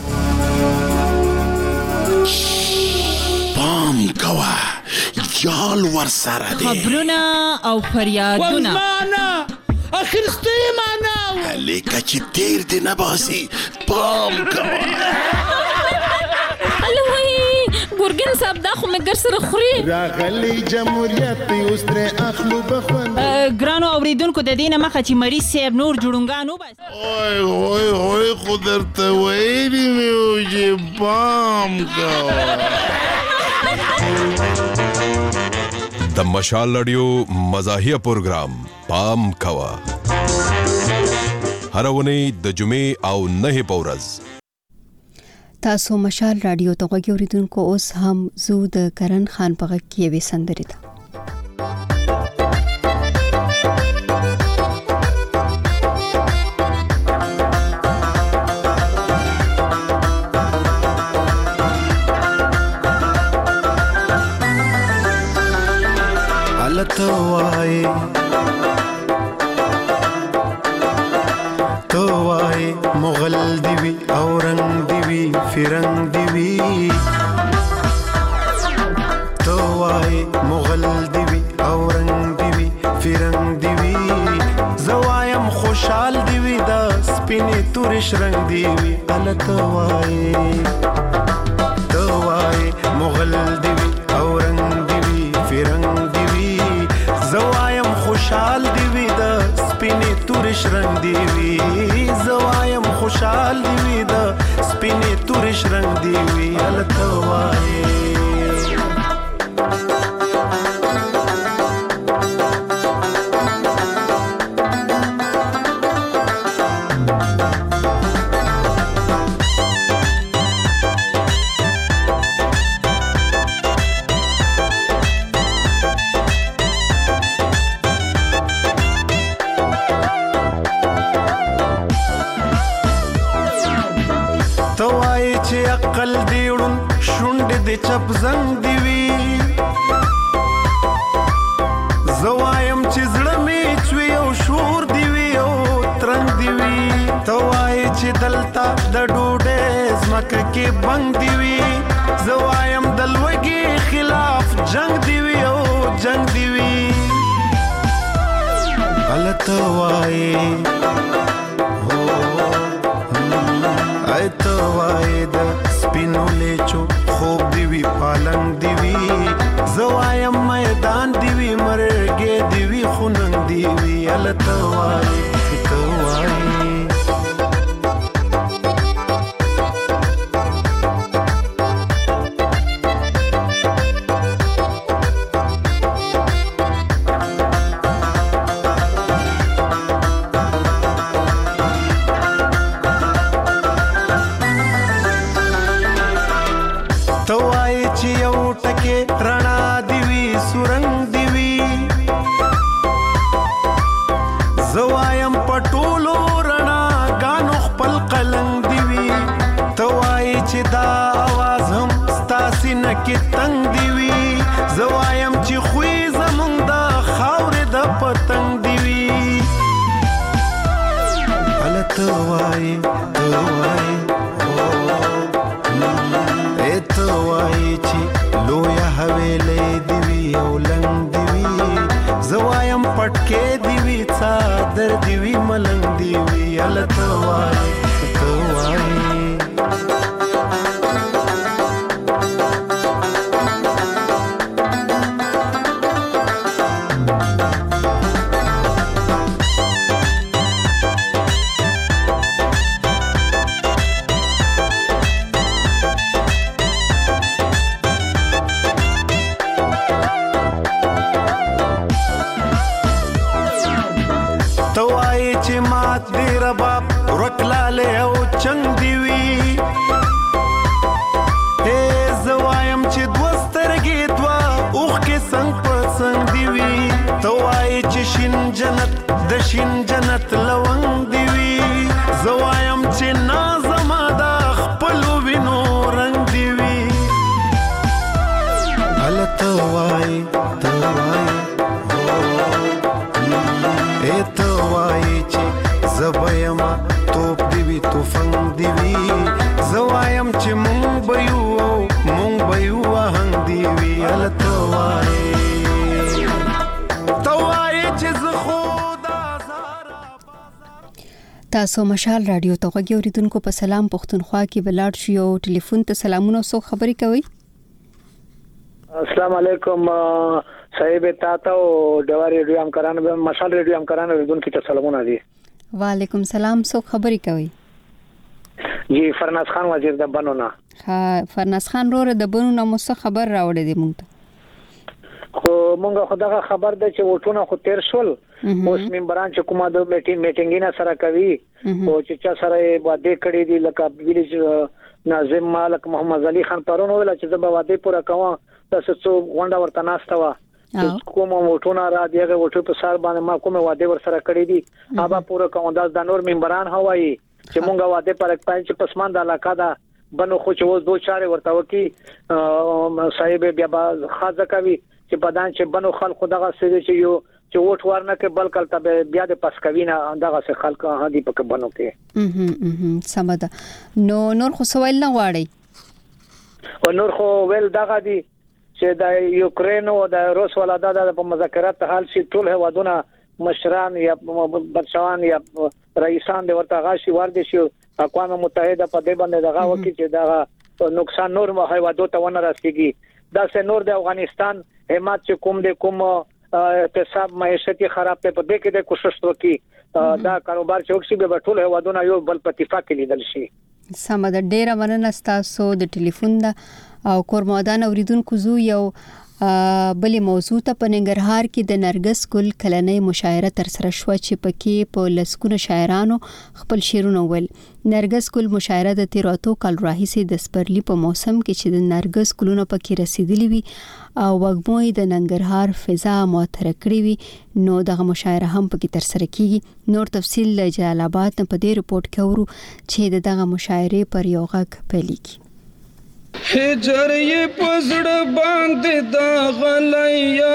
پام کوا یال ور سره دي خبرونه او فریادونه اخر ستې معنا لیکه چې تیر دی نه باسي پام کوا. ګورګین صاحب دا خو مګر سره خوري راغلی جمهوریت اوس تر اخلو بخوند ګرانو اوریدونکو د دینه مخه چې مریض صاحب نور جوړونګانو بس اوه خو درته ویلي مې چې پام کوا. د مشال رادیو مزاحیه پروګرام پام کوا هر ونی د جمعې او نه پورز. تاسو مشال رادیو ته غوږی اوریدونکو اوس هم زو د کرن خان په غږ کې یوې سندرې ده. توای مغل دیوی او رنگ دیوی فرنگ دیوی توای مغل دیوی او رنگ دیوی فرنگ دیوی زوایم خوشحال دیوی دا سپینی تورش رنگ دیوی ال توای مغل دیوی او رنگ دیوی فرنگ دیوی زوایم خوشحال دیوی دا سپینی تورش رنگ دیوی زوایم خوشحال دیوی دا سپینی تورش رنگ دیوی ال توای د چپ زنګ دی وی زوایم چې زړه می چوي او شور دی وی او ترنګ دی وی توای چې دلتا د ډوډې زمکه کې بنګ دی وی زوایم دلوګي خلاف جنگ دی وی او جنگ دی وی غلط وای ایتو وای د سپینو لیچو خوب دی وی پالنګ دی وی زوایم میدان دی وی مرګې دی وی خوننګ دی وی غلط وای ایتو وای کې تنگ دی وی زوایم چې خوې زمونږ د خاورې د پتنګ دی وی غلط وای توای اتوای چې لویا حویلې دی وی او لنګ دی وی زوایم پټکې دی وی څادر دی وی ملنګ دی وی غلط وای توای رکلاله او چنګ دی وی اے زوایم چې دوسترګې دوا اوخ کې څنګه پسنګ دی وی توای چې شین جنت د شین جنت لونګ دی وی زوایم چې نازما د خپل وینو رنگ دی وی غلط وای توای اے توای چې زبایما توپ دی وی توفنګ دی وی زوایم چې مونږ بيو هنګ دی وی غلط وای توای چې زه خدا تاسو مشال رادیو ته غوږی اوریدونکو په سلام پښتونخوا کې بلاړ شو یو ټلیفون ته سلامونه سو خبري کوي السلام علیکم صاحب تاسو ډوار ریډیو هم کرانه مشال ریډیو هم کرانه اوریدونکو ته سلامونه دي وعلیکم سلام سو خبري کوي جی فرناز خان وزیر د بنونه ها فرناز خان روره د بنونه مو څه خبر راوړې دي مونږ خو مونږ خدغه خبر ده چې وټونه خو تیر شول اوس ممبران چې کومه د میټینګینه سره کوي او چې چا سره واده کړی دي لکه ویلیج ناظم مالک محمد علي خان پرون ویل چې زه به واده پوره کوم تاسو څو غونډه ورته ناشته وا کوم وټونه را دیغه وټو په سر باندې ما کومه واده ور سره کړی دي هغه پوره کوم د نور ممبران هوایي چې مونږه واده پر پنځ پسماند علاقه ده بنو خو چې وځ دوه چاره ورته وکي صاحب بیا خاصه کوي چې بدن چې بنو خلکو دغه سړي چې یو چې وټ ورنه کې بلکل ته بیا د پس کوینه دغه څه خلک هدي پک بنو کې سمده نور خو سوال نه واړی او نور خو ول دغه دي چې د یوکرين او د روس ولادت په مذاکرات حال شي ټول هوادونه مشران یا بچوان یا رئیسان د ورته غاشي ورده شي اقوام متحده په دې باندې دغه وکړي چې دغه نقصان نور هوادو ته ونه رسیږي دا سه نور د افغانستان همت چې کوم د کوم اقتصاد معیشت خراب ته په دې کې د کوشش وکړي دا کاروبار چې وکړي به ټول هوادونه یو بل په اتفاق لیدل شي سمه د ډیره مننه تاسو د ټلیفون دا او کورمادان اوریدونکو زو یو بلې موضوع ته په ننګرهار کې د نرګس ګل کلنۍ مشاعره تر سره شو چې پکې په لسکونه شاعرانو خپل شعرونه ویل نرګس ګل مشاعره د 13 کال راهیسې د سپرلی په موسم کې چې د نرګس ګلونو پکې رسیدلی وي او وګموي د ننګرهار فضا معطر کړی وي نو دغه مشاعره هم پکې تر سره کیږي نور تفصیل جلال آباد په دې رپورت کې ورو چې دغه مشاعره پر یو غږ پیلېږي هجر یې پزړه باندې دا غلیا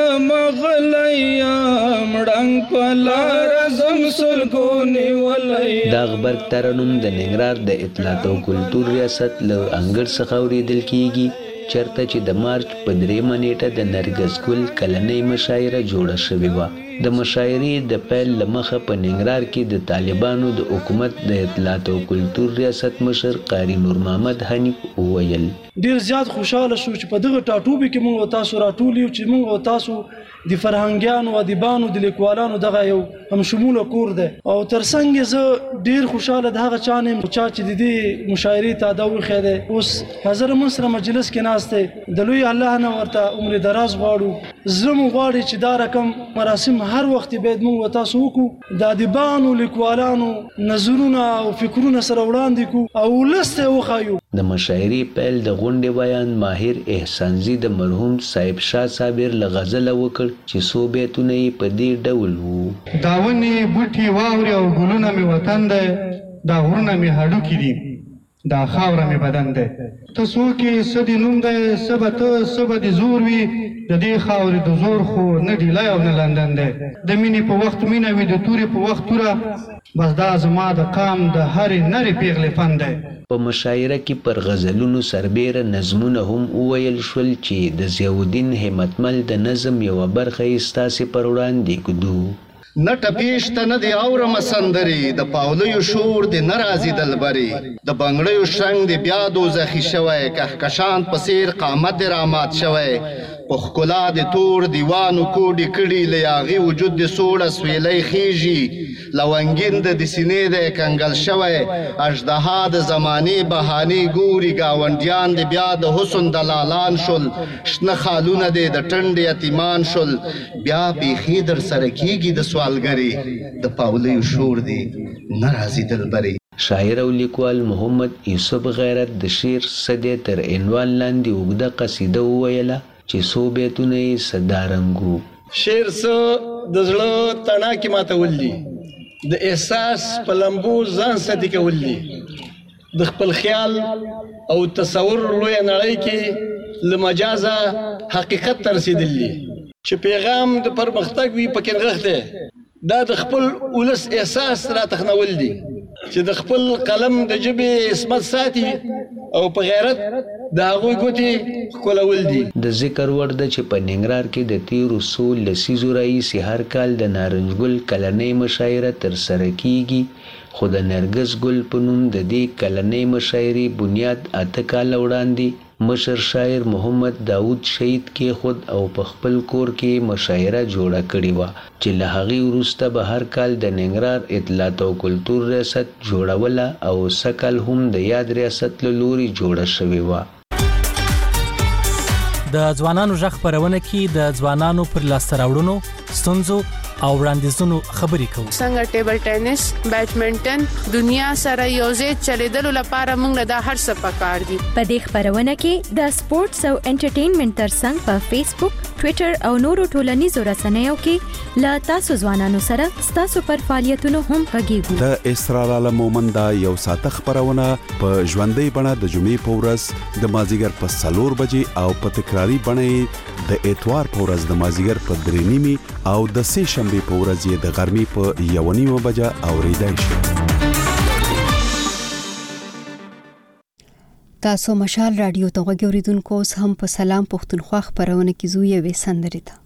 مغلیا مړنګ پلار زم سلګونی ولیا دا خبر ترنم د ننګرهار د اطلاعات او کلتور ریاست له انګړ څخه اوریدل کیږي چرته چې د مارچ په 3 نیټه د نرګس ګل کلنۍ مشاعره جوړه شوې وه. د مشاعرې د پیل له مخه په ننګرهار کې د طالبانو د حکومت د اطلاعات او کلتور ریاست مشر قاری نور محمد حنیف وویل ډیر زیات خوشاله شو چې په دغه ټاټوبي کې موږ تاسو راټولیو چې موږ تاسو د فرهنګیانو او ادیبانو د لیکوالانو دغه یو هم شموله کور ده او ترڅنګ زه ډیر خوشاله د هغه چا نیم چې د دې مشاعرې تاداو خېده اوس حاضر مصر مجلس کې ناشته د لوی الله نه ورته عمر دراز غواړو زمو غواړي چې دا رقم مراسم هر وخت باید موږ تاسو وکړو د ادیبانو لیکوالانو نظرونه او فکرونه سره وړاندې کو او لسته وخایو. د مشاعرې پیل د غونډې بیان ماهر احسانزي د مرحوم صاحب شاه صابر له غزله وکړ چې څو بیتونه یې په دې ډول وو. دا ونې بوټي واورې او ګلونه مې وطن دی دا غرونه مې هډوکي دي دا خاوره مې بدن دی ته څوک یې څه دې نوم دی څه به ته څه به دې زور وي د دې خاورې د زور خو نه ډیلی او نه لندن دی د مینې په وخت مینه وي د تورې په وخت توره بس دا زما د قام د هرې نرې پیغلې فن دی. په مشاعره کې پر غزلونو سربیره نظمونه هم وویل شول چې د ضیاءالدین همتمل د نظم یوه برخه یې ستاسې پر وړاندې ږدو. نه ټپیش ته نه دی اورم سندرې د پاولیو شور دی نه راځي دلبرې د بنګړیو شرنګ دی بیا دوزخي شوی کهکشان په څېر قامت دی رامات شوی په ښکلا د تور دیوانو کوډې کړي له یاغي وجود د سوړه سویلی خیږي لونګین د سینې دی کنګل شوی اژدها د زمانې بهانې ګوري ګاونډیان د بیا د حسن دلالان شل شنه خالونه دی د ټنډ یتیمان شل بیا بیخي در سره کیږي د سوالګرې د پاولیو شور دی نه راځي دلبرې. شاعر او لیکوال محمد یوسف غیرت د شعر صدې تر عنوان لاندې اوږده قصیده وویله چې څو بیتونه یې صدارنګو. شعر څه د زړه تڼاکې ماتول دي د احساس په لمبو ځان سدي کول دي د خپل خیال او تصور لویه نړۍ کې له مجازه حقیقت ته رسېدل دي چې پیغام د پرمختګ وي پکې نغښتی دا د خپل ولس احساس راتخنول دي چې د خپل قلم د ژبې عصمت ساتي او په غیرت د هغوی ګوتې ښکلول دي. د ذکر وړ ده چې په ننګرهار کې د تیرو څو لسیزو راهیسې هر کال د نارنج ګل کلنۍ مشاعره ترسره کیږي خو د نرګس ګل په نوم د دې کلنۍ مشاعرې بنیاد 8 کاله وړاندې مشر شاعر محمد داود شهید کېښود او په خپل کور کې مشاعره جوړه کړې وه چې له هغې وروسته به هر کال د ننګرهار اطلاعات او کلتور ریاست جوړوله او سږ هم د یاد ریاست له لوري جوړه شوې وه. د ځوانانو غږ خپرونه کې د ځوانانو پر لاسته راوړنو ستونزو او وړاندیزونو خبرې کوو. څنګه ټیبل ټینس بیډمنټن دنیا سره یوځای چلیدلو لپاره موږ له دا هر څه پکار دي. په دې خبرونه کې د سپورتس او انټرټینمنټ ترڅنګ په فیسبوک ټوئیټر او نورو ټولنیزو رسنیو کې لا تاسو ځوانانو سره تاسو پر فعالیتونو هم غږیږو. د اسرار عالم مومند یو ساعت خبرونه په ژوندۍ بڼه د جمعې په ورځ د مازیګر په 4 بجې او په تکراری بڼه د اتوار په ورځ د مازیګر په 3:30 او د سه شنبه په ورځ د غرمې په 1:30 بجه اوریدای شي. تاسو مشال رادیو ته غوږ اوریدونکو اوس هم په سلام پښتونخوا خبرونه کې زوی وې سندرې ته.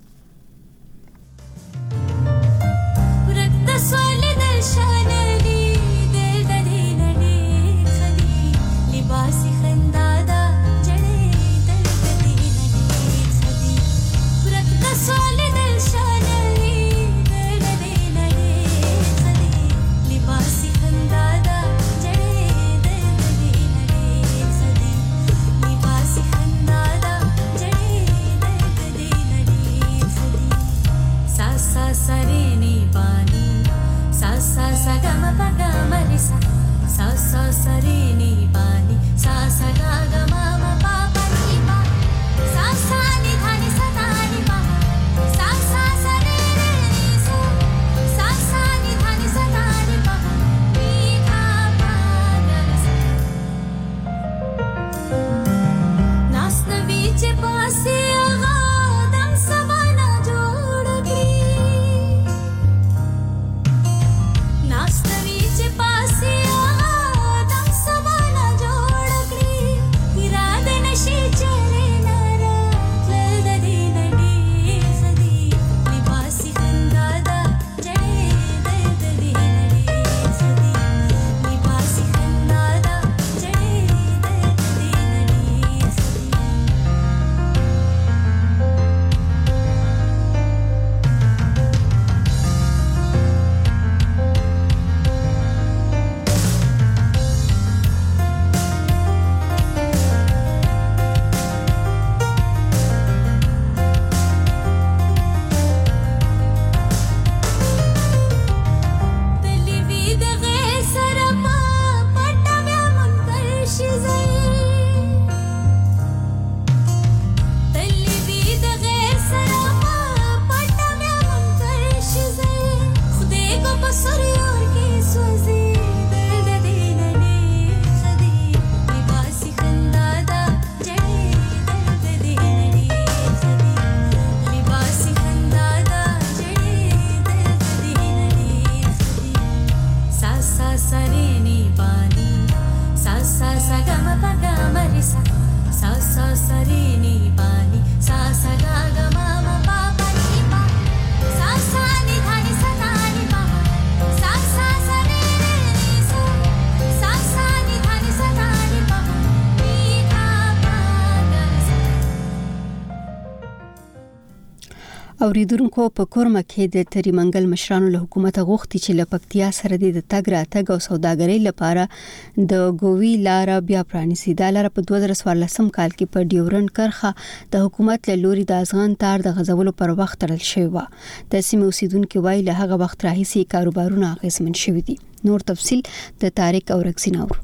اوریدونکو په کورمه کې د تریمنګل مشرانو له حکومت غوښتي چې له پکتیا سره د تګ راتګ او سوداګرۍ لپاره د ګووی لار بیا پرانیسي. دا لار په 2014 کال کې په ډیورنډ کرخه د حکومت له لوري د افغان تار د غزولو پر وخت تړل شوی و. د سیمې اوسیدونکو وایي له هغه وخت راهیسې کاروبارونه اغیزمن شوي دي. نور تفصیل د طارق اورکزی نور.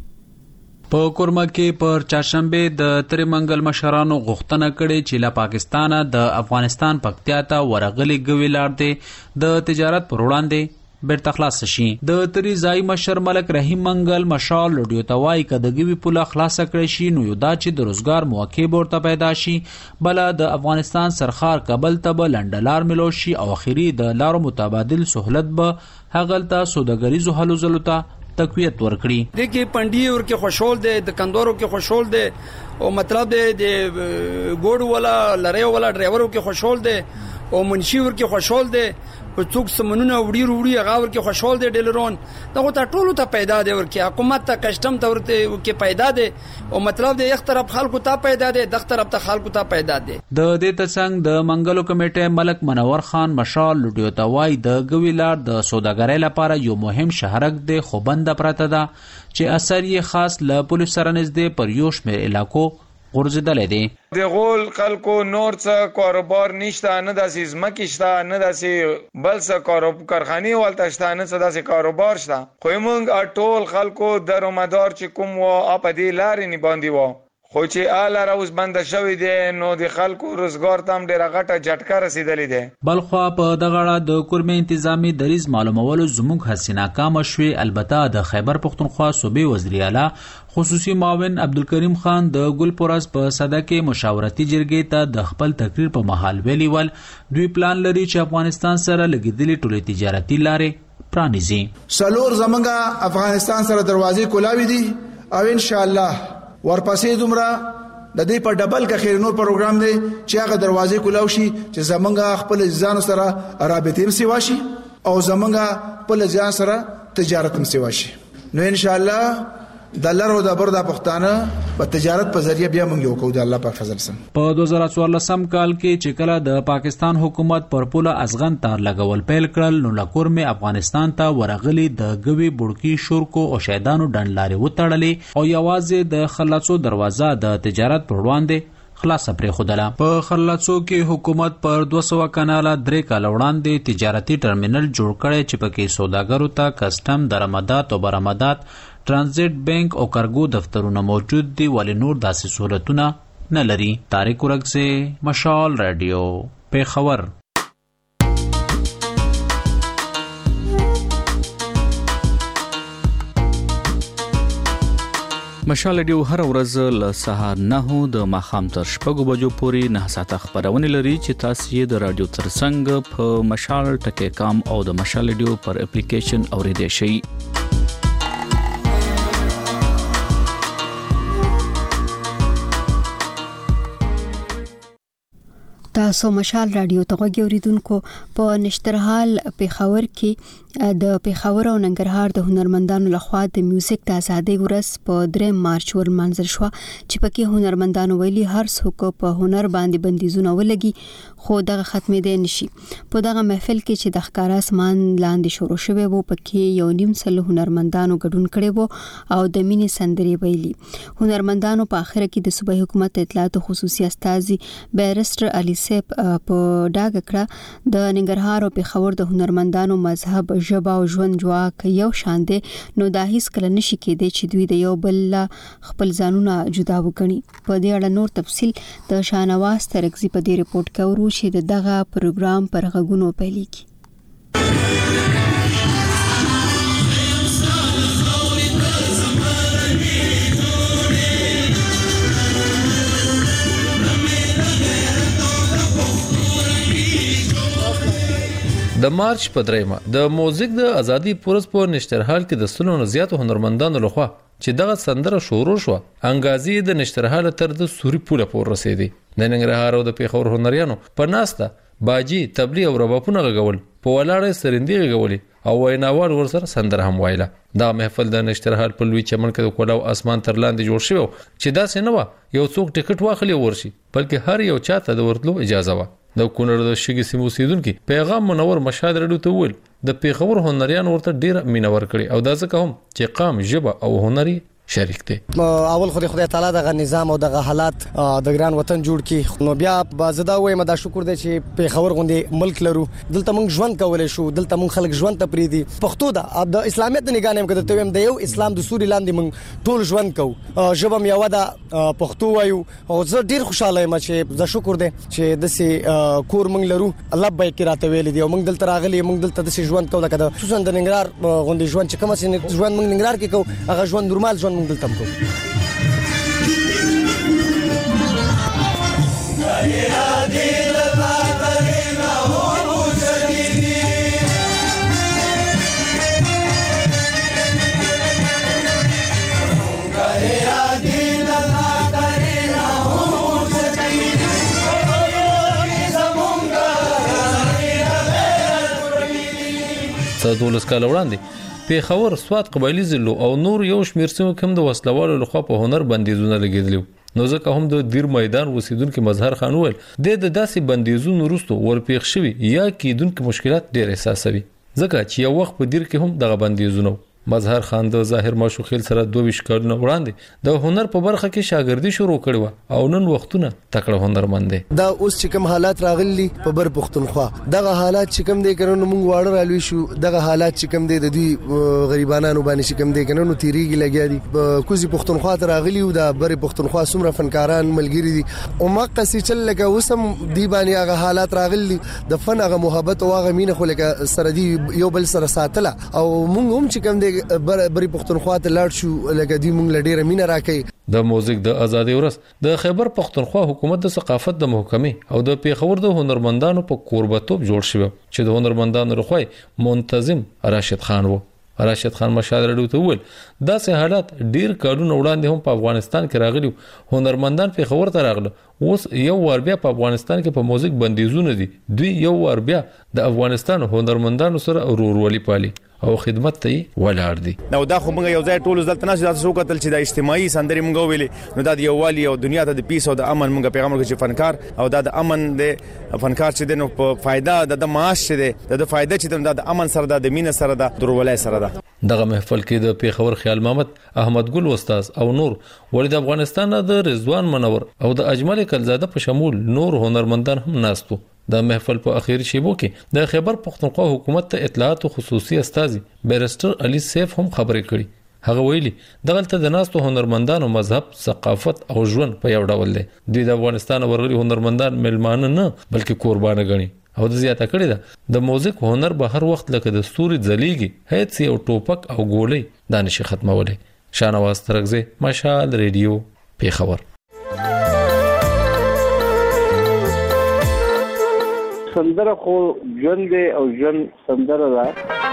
په کورما کې پر چاشنبه د تریمنګل مشرانو غوښتنه کړې چې له پاکستانه د افغانستان پکتیا ته ورغلي ګوي لار دی د تجارت پر وړاندې بیرته خلاص شي. د تری ځای مشر ملک رحیم منګل مشال لډیو توای ک د ګوي پوله خلاص کړی شي نو یو دا چې د روزګار مواقع ورته پیدا شي. بل د افغانستان سرخار کابل ته بلندلار ملو شي او اخیری د لارو متبادل سہولت به هغلته سوداګریزو حلو زلوتا تقویت ورکړي. دغه پندی ورکه خوشحال دي د کندورو کې خوشحال دي او مطلب دی د ګوډ ولا لری ولا ډرایورو کې خوشحال دي او منشي ورکه خوشحال دي په څوک سمنونه وړي هغه ورکه خوشحال دي ډیلرون دغه ته ټولو ته پیدا دي ورکه حکومت ته کسٹم ته ورته کې پیدا دي او مطلب دی یک طرف خلکو ته پیدا دي د طرف ته خلکو ته پیدا دي. د دې ترڅنګ د منګلو کمیټه ملک منور خان مشال لډیو توای د ګویلار د سوداګرۍ لپاره یو مهم شهرک دی خو بند پراته ده چې اثر یې خاص ل پولیس سره نږدې پر یو شمېر علاقو غورځېدلې دي. د غول خلکو نور څه کاروبار نشته نه داسې ځمکې شته نه داسې بل څه کارخانې ولته شته نه څه داسې کاروبار شته خو موږ ټول خلکو درومدار چې کوم و په دې لارې نه باندې و خو چې آل راوس بند شوی دی نو د خلکو روزګار تام ډیره غټه جټکا رسیدلې ده. بلخوا په دغه اړه د کورمې انتظامی دریز معلومولو زموږ هڅې ناکام شوې. البته د خیبر پختونخوا صوبې وزیر اعلی خصوصي معاون عبدالکریم خان د ګلپورز په صدا کې مشاورتي جرګې ته د خپل تقریر په محل ویلي ول دوی پلان لري چې افغانستان سره لګیدلې ټولې تجارتي لارې پرانیزي. سلور زمونږه افغانستان سره دروازې کولاوي دي او ان شاء الله ورپسې دومره د دې په ډبل کې خیر نور پروګرام دی چې هغه دروازې کولاو شي چې زمونږه خپل ځان سره رابطې هم سیوا شي او زمونږه خپل ځان سره تجارت هم سیوا شي. نو ان شاء الله د لارو د بردا پښتانه په تجارت په ذریعہ بیا موږ یو کوو د الله په فضل سره. په 2014 کال کې چې کله د پاکستان حکومت پر پوله ازغن تار لګول پیل کړل نو لکور می افغانستان ته ورغلي د ګوي بډکی شورکو او شیدانو ډنډلاري وتړلې او یوازې د خلاصو دروازه د تجارت پر وړاندې خلاص پرې خودله. په خلاصو کې حکومت پر 200 کناله 3 کال وړاندې تجارتي ټرمینل جوړ کړي چې پکې سوداګرو ته کسٹم درآمدات او برآمدات ټرانزیت بانک او کارګو دفترونه موجود دي ولې نور داسې سہولتونه نه لري. طارق اورکزی مشال رادیو پیښور. مشال رادیو هر ورځ له سهار 9 د ماښام تر 6 بجو پورې 9 ساعته خبرونه لري چې تاسو یې د رادیو ترڅنګ په مشال ټکی کام او د مشال رادیو پر اپلیکیشن اوریدئ شئ. تاسو مشال رادیو ته غوږی اوریدونکو. په نشترحال پیښور کې د پیښور او ننګرهار د هنرمندانو لخوا د میوزیک د ازادۍ ورځ په 3 مارچ ورمنځل شو چې پکې هنرمندانو ویلي هر څوک په هنر باندې بندیزونه ولګي خو دغه ختمې دي نشي. په دغه محفل کې چې د ښکارا اسمان لاندې شروع شوی وو پکې یو نیم سل هنرمندانو ګډون کړي وو او د مینې سندرې ویلي. هنرمندانو په اخر کې د صوبایي حکومت اطلاعات خصوصي استاذي بیرسټر علي سیب په ډاګه کړه د ننګرهار او پیښور د هنرمندانو مذهب ژبه او ژوند جواک یو شان دي نو دا هیڅ کله نشي کېدی چې دوی د یو بل خپل ځانونه جدا وګڼي. په دې اړه نور تفصیل د شاهنواز ترکزی په دې ریپورت کې ورو چې دغه پروګرام پر غږونو پیلېږي. د مارچ په دریمه د موزیک د ازادي پورس په نشترحال کې د سلونو زیاتو هنرمندانو لخوا چې دغه سندره شروع شو انګازي د نشترحال تر د سوري پوله پور رسیدي. د ننګرهار او د پیښور هنریانو په ناسته باجی تبلیغ او ربابونه غول په ولاړې سرندې غولي او ویناوال ورسره سندره هم وایله. دا محفل د نشترحال په لوی چمن کې د کولاو اسمان تر لاندې جوړ شو چې دا څنګه یو څوک ټیکټ واخلي ورشي بلکې هر یو چاته د ورتلو اجازه و. د کونړ د شګي سیمو اوسیدونکو پیغام منور مشهد رډو ته ویل د پیښور هنریان ورته ډیر مینور کړي او دا ځکه هم چې قام ژبه او هنري شریک دي. اول خدای تعالی دغه نظام او دغه حالات د ګران وطن جوړ کی نو بیا زدا وایم دا شکر دی چې پیښور غوندي ملک لرو دلته موږ ژوند کولای شو دلته موږ خلک ژوند ته پریدي پښتو د اسلامیت د نگاه نیم کده ته د یو اسلام د سوري لاندې موږ ټول ژوند کوو ژبه یو د پښتو وایو او زه ډیر خوشاله یم چې د شکر دی چې د سي کور موږ لرو الله به کې راته ویل دي او موږ دلته راغلي موږ دلته د ژوند کوو لکه خصوصا د ننګرهار غوندي ژوند چې کوم څه ژوند موږ ننګرهار کې کوو هغه ژوند نورمال ژوند موږ دلته کوو. دولس کال وړاندې پیښور سواد قبایلی ضلع او نور یو شمیر سیمو کوم د وسلوالو لخوا په هنر بندیزونه لګیدلو نو ځکه هم د دیر میدان اوسیدونکو مظهر خان ول د داسې بندیزونو وروسته ورپېښ شوی یا کېدونکو مشکلات ډېر احساسوي ځکه چې یو وخت په دیر کې هم دغه بندیزونه مظهر خان د ظاهر ماشوخیل سره 22 کارونه وړاندې د هنر په برخه کې شاګردي شروع کړې او نن وختونه تکړه هنرمند دي. دا اوس چې کوم حالات راغلي په بر پښتونخوا دغه حالات چې کوم دي کنه موږ واړه رالوي شو دغه حالات چې کوم دي د دوی غریبانو باندې چې کوم دي کنه نو تیریږي لګیا دي کوزي پښتونخوا ته راغلي او د بر پښتونخوا سمره فنکاران ملګری دي او مقصي چل لکه وسم دی باندې هغه حالات راغلي د فن هغه محبت او هغه مینه خو لکه سره دی یو بل سره ساتله او موږ هم چې کوم دي بری پښتونخوا ته لاړ شو لکه دی مونږ لډیره مینه راکې د موزیک د ازادي ورځ د خیبر پښتونخوا حکومت د ثقافت د محکمې او د پیښور د هنرمندانو په کوربتوب جوړ شو چې د هنرمندانو لخوا منتظم راشد خان وو. راشد خان مشهد رډو ته ویل دا سه حالات ډیر کارونه وړاندې هم په افغانستان کې راغلي هنرمندان پیښور ته راغله اوس یو ور بیا په افغانستان کې په موزیک بندیزونه دي دوی یو ور بیا د افغانستان هنرمندانو سره ورورولي پالي او خدمت ته ولاړ دي. نو دا خو موږ یو ځای ټول دلته نه تاسو وکتل چې د اجتماعي سندري موږ ویلې نو دا د یووالي او دنیا ته د پیس او د امن موږ پیغام ورکړي چې فنکار او دا د امن د فنکار چې د په فائدہ د معاش چې د فائدہ چې د امن سره د مینه سره د درولای سره ده. دغه محفل کې د پیښور خیال محمد احمد ګل استاد او نور ولید افغانستان د رضوان منور او د اجمل کلزاده په شمول نور هنرمندان هم ناستو. د محفل په اخیری شیبو کې د خیبر پښتونخوا حکومت ته اطلاعات خصوصي استاذ بیرستر علي سیف هم خبرې کړي هغه ویلي دغلته د ناستو هنرمندانو مذهب ثقافت او ژوند په یو ډول دی دوی د افغانستان ورغلي هنرمندان ملمانه نه بلکې قربانه غني او د زیاته کړی ده د موزیک هنر به هر وخت لکه د ستوري ځلیږي هیڅ یو ټوپک او ګولۍ دا نشي ختمولی. شانواز ترغزه مشال ریډیو پیښور. سندره خو ژوند دی او ژوند سندره ده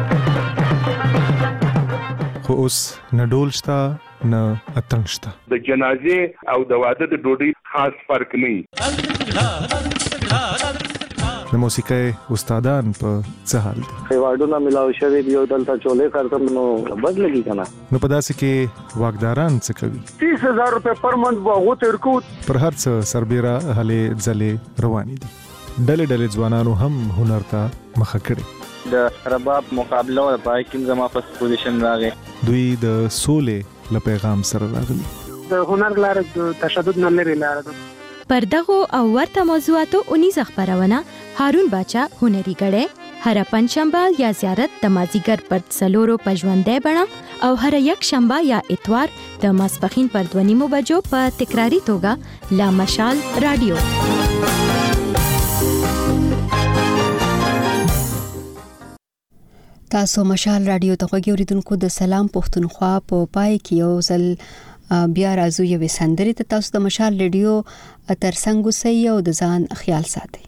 خو اوس نه ډول شته نه اتڼ شته د جنازې او د واده د ډوډۍ خاص فرق نه د موسیقۍ استادان په څه حال دي خیواډونه ملاو شوی دی او دلته چولې کارتم نو بدلږي کنه نو په داسې کې واګداران څه کوي 30000 روپے پر منث بغو تر کو پر هر څه سربېره هلې ځلې روانې دي ډلې ځوانانو هم هنر ته مخه کړي د رباب مقابله او پای کې زما په پوزیشن راغی دوی د سولې له پیغام سره راغلي د هنر لپاره د تشدد نه لري لاره پر دغه او ورته موضوعاتو 19 خبرونه هارون باچا هنري غړې هر پنځشنبه یا زیارت د مازیګر پر څلورو پژوندې بڼه او هر یک شنبه یا اتوار د ماسپخین پر 2:30 بجو په تکراری توګه لا مشال رادیو. تاسو مشال رادیو ته غوږی اوریدونکو د سلام پښتونخوا په پای کې یو ځل بیا راځو یو سندري ته تاسو د مشال رادیو ترڅنګ اوسئ او د ځان خیال ساتئ.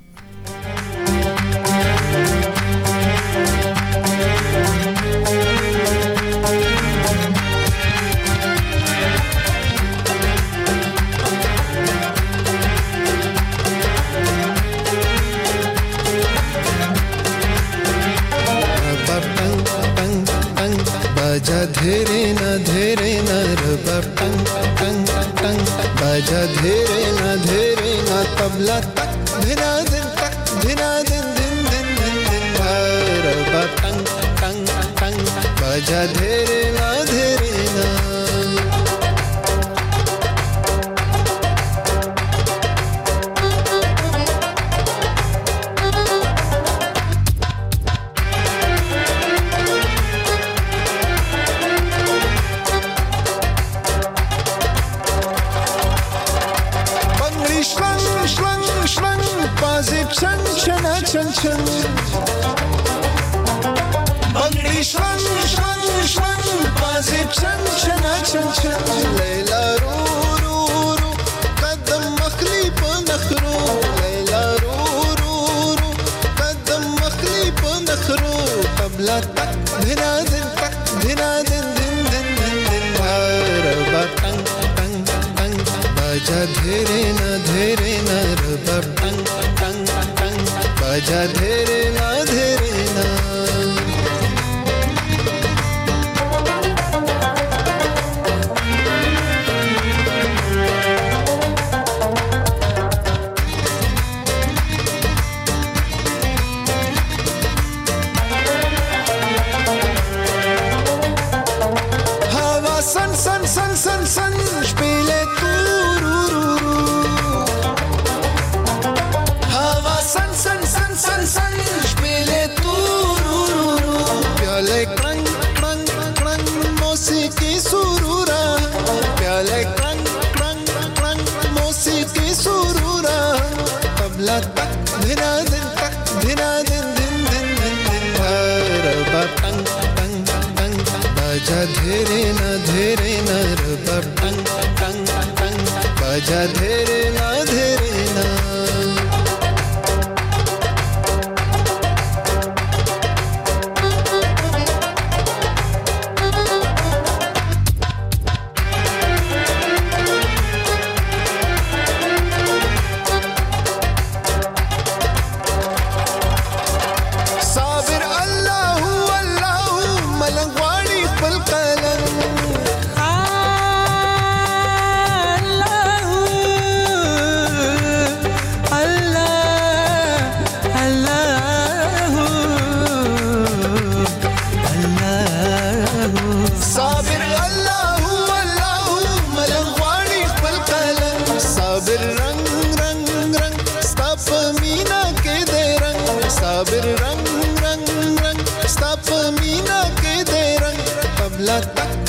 बाजा धेरे न रबब टंग टंग टंग बाजा धेरे न तबला तक धिना दिन बाजा धेरे ना धेरे ना छन छन छन छन बंगड़ी श्रंग श्रंग श्रंग बाजे छन छन छन छन लैला रू रू रू कदम मखली पनखरो लैला रू रू रू कदम मखली पनखरो तबला तक धिना दिन दिन दिन दिन दिन रबा टंग टंग टंग बाजा धेरे न रबा टंग टंग टंग बाजा धेरे ना धेरे ना हवा सन सन सन सन सन spiele tu ru ru ru हवा सन सन सन सन सन spiele tu ru ru ru प्याले क्रंग क्रंग क्रंग मौसीकी सुरूरा प्याले क्रंग क्रंग क्रंग मौसीकी सुरूरा तबला तक धिना दिन दिन दिन दिन दिन रबा टंग टंग टंग बाजा धेरे ना रबा टंग टंग टंग बाजा धेरे ना साबिर अल्लाहू अल्लाहू मलंगवाड़ी पल कलम साबिर अल्लाहू अल्लाहू मलंगवाड़ी पल कलम साबिर रंग रंग रंग स्ताप मीना के दे रंग साबिर रंग रंग रंग स्ताप मीना के दे रंग तबला तक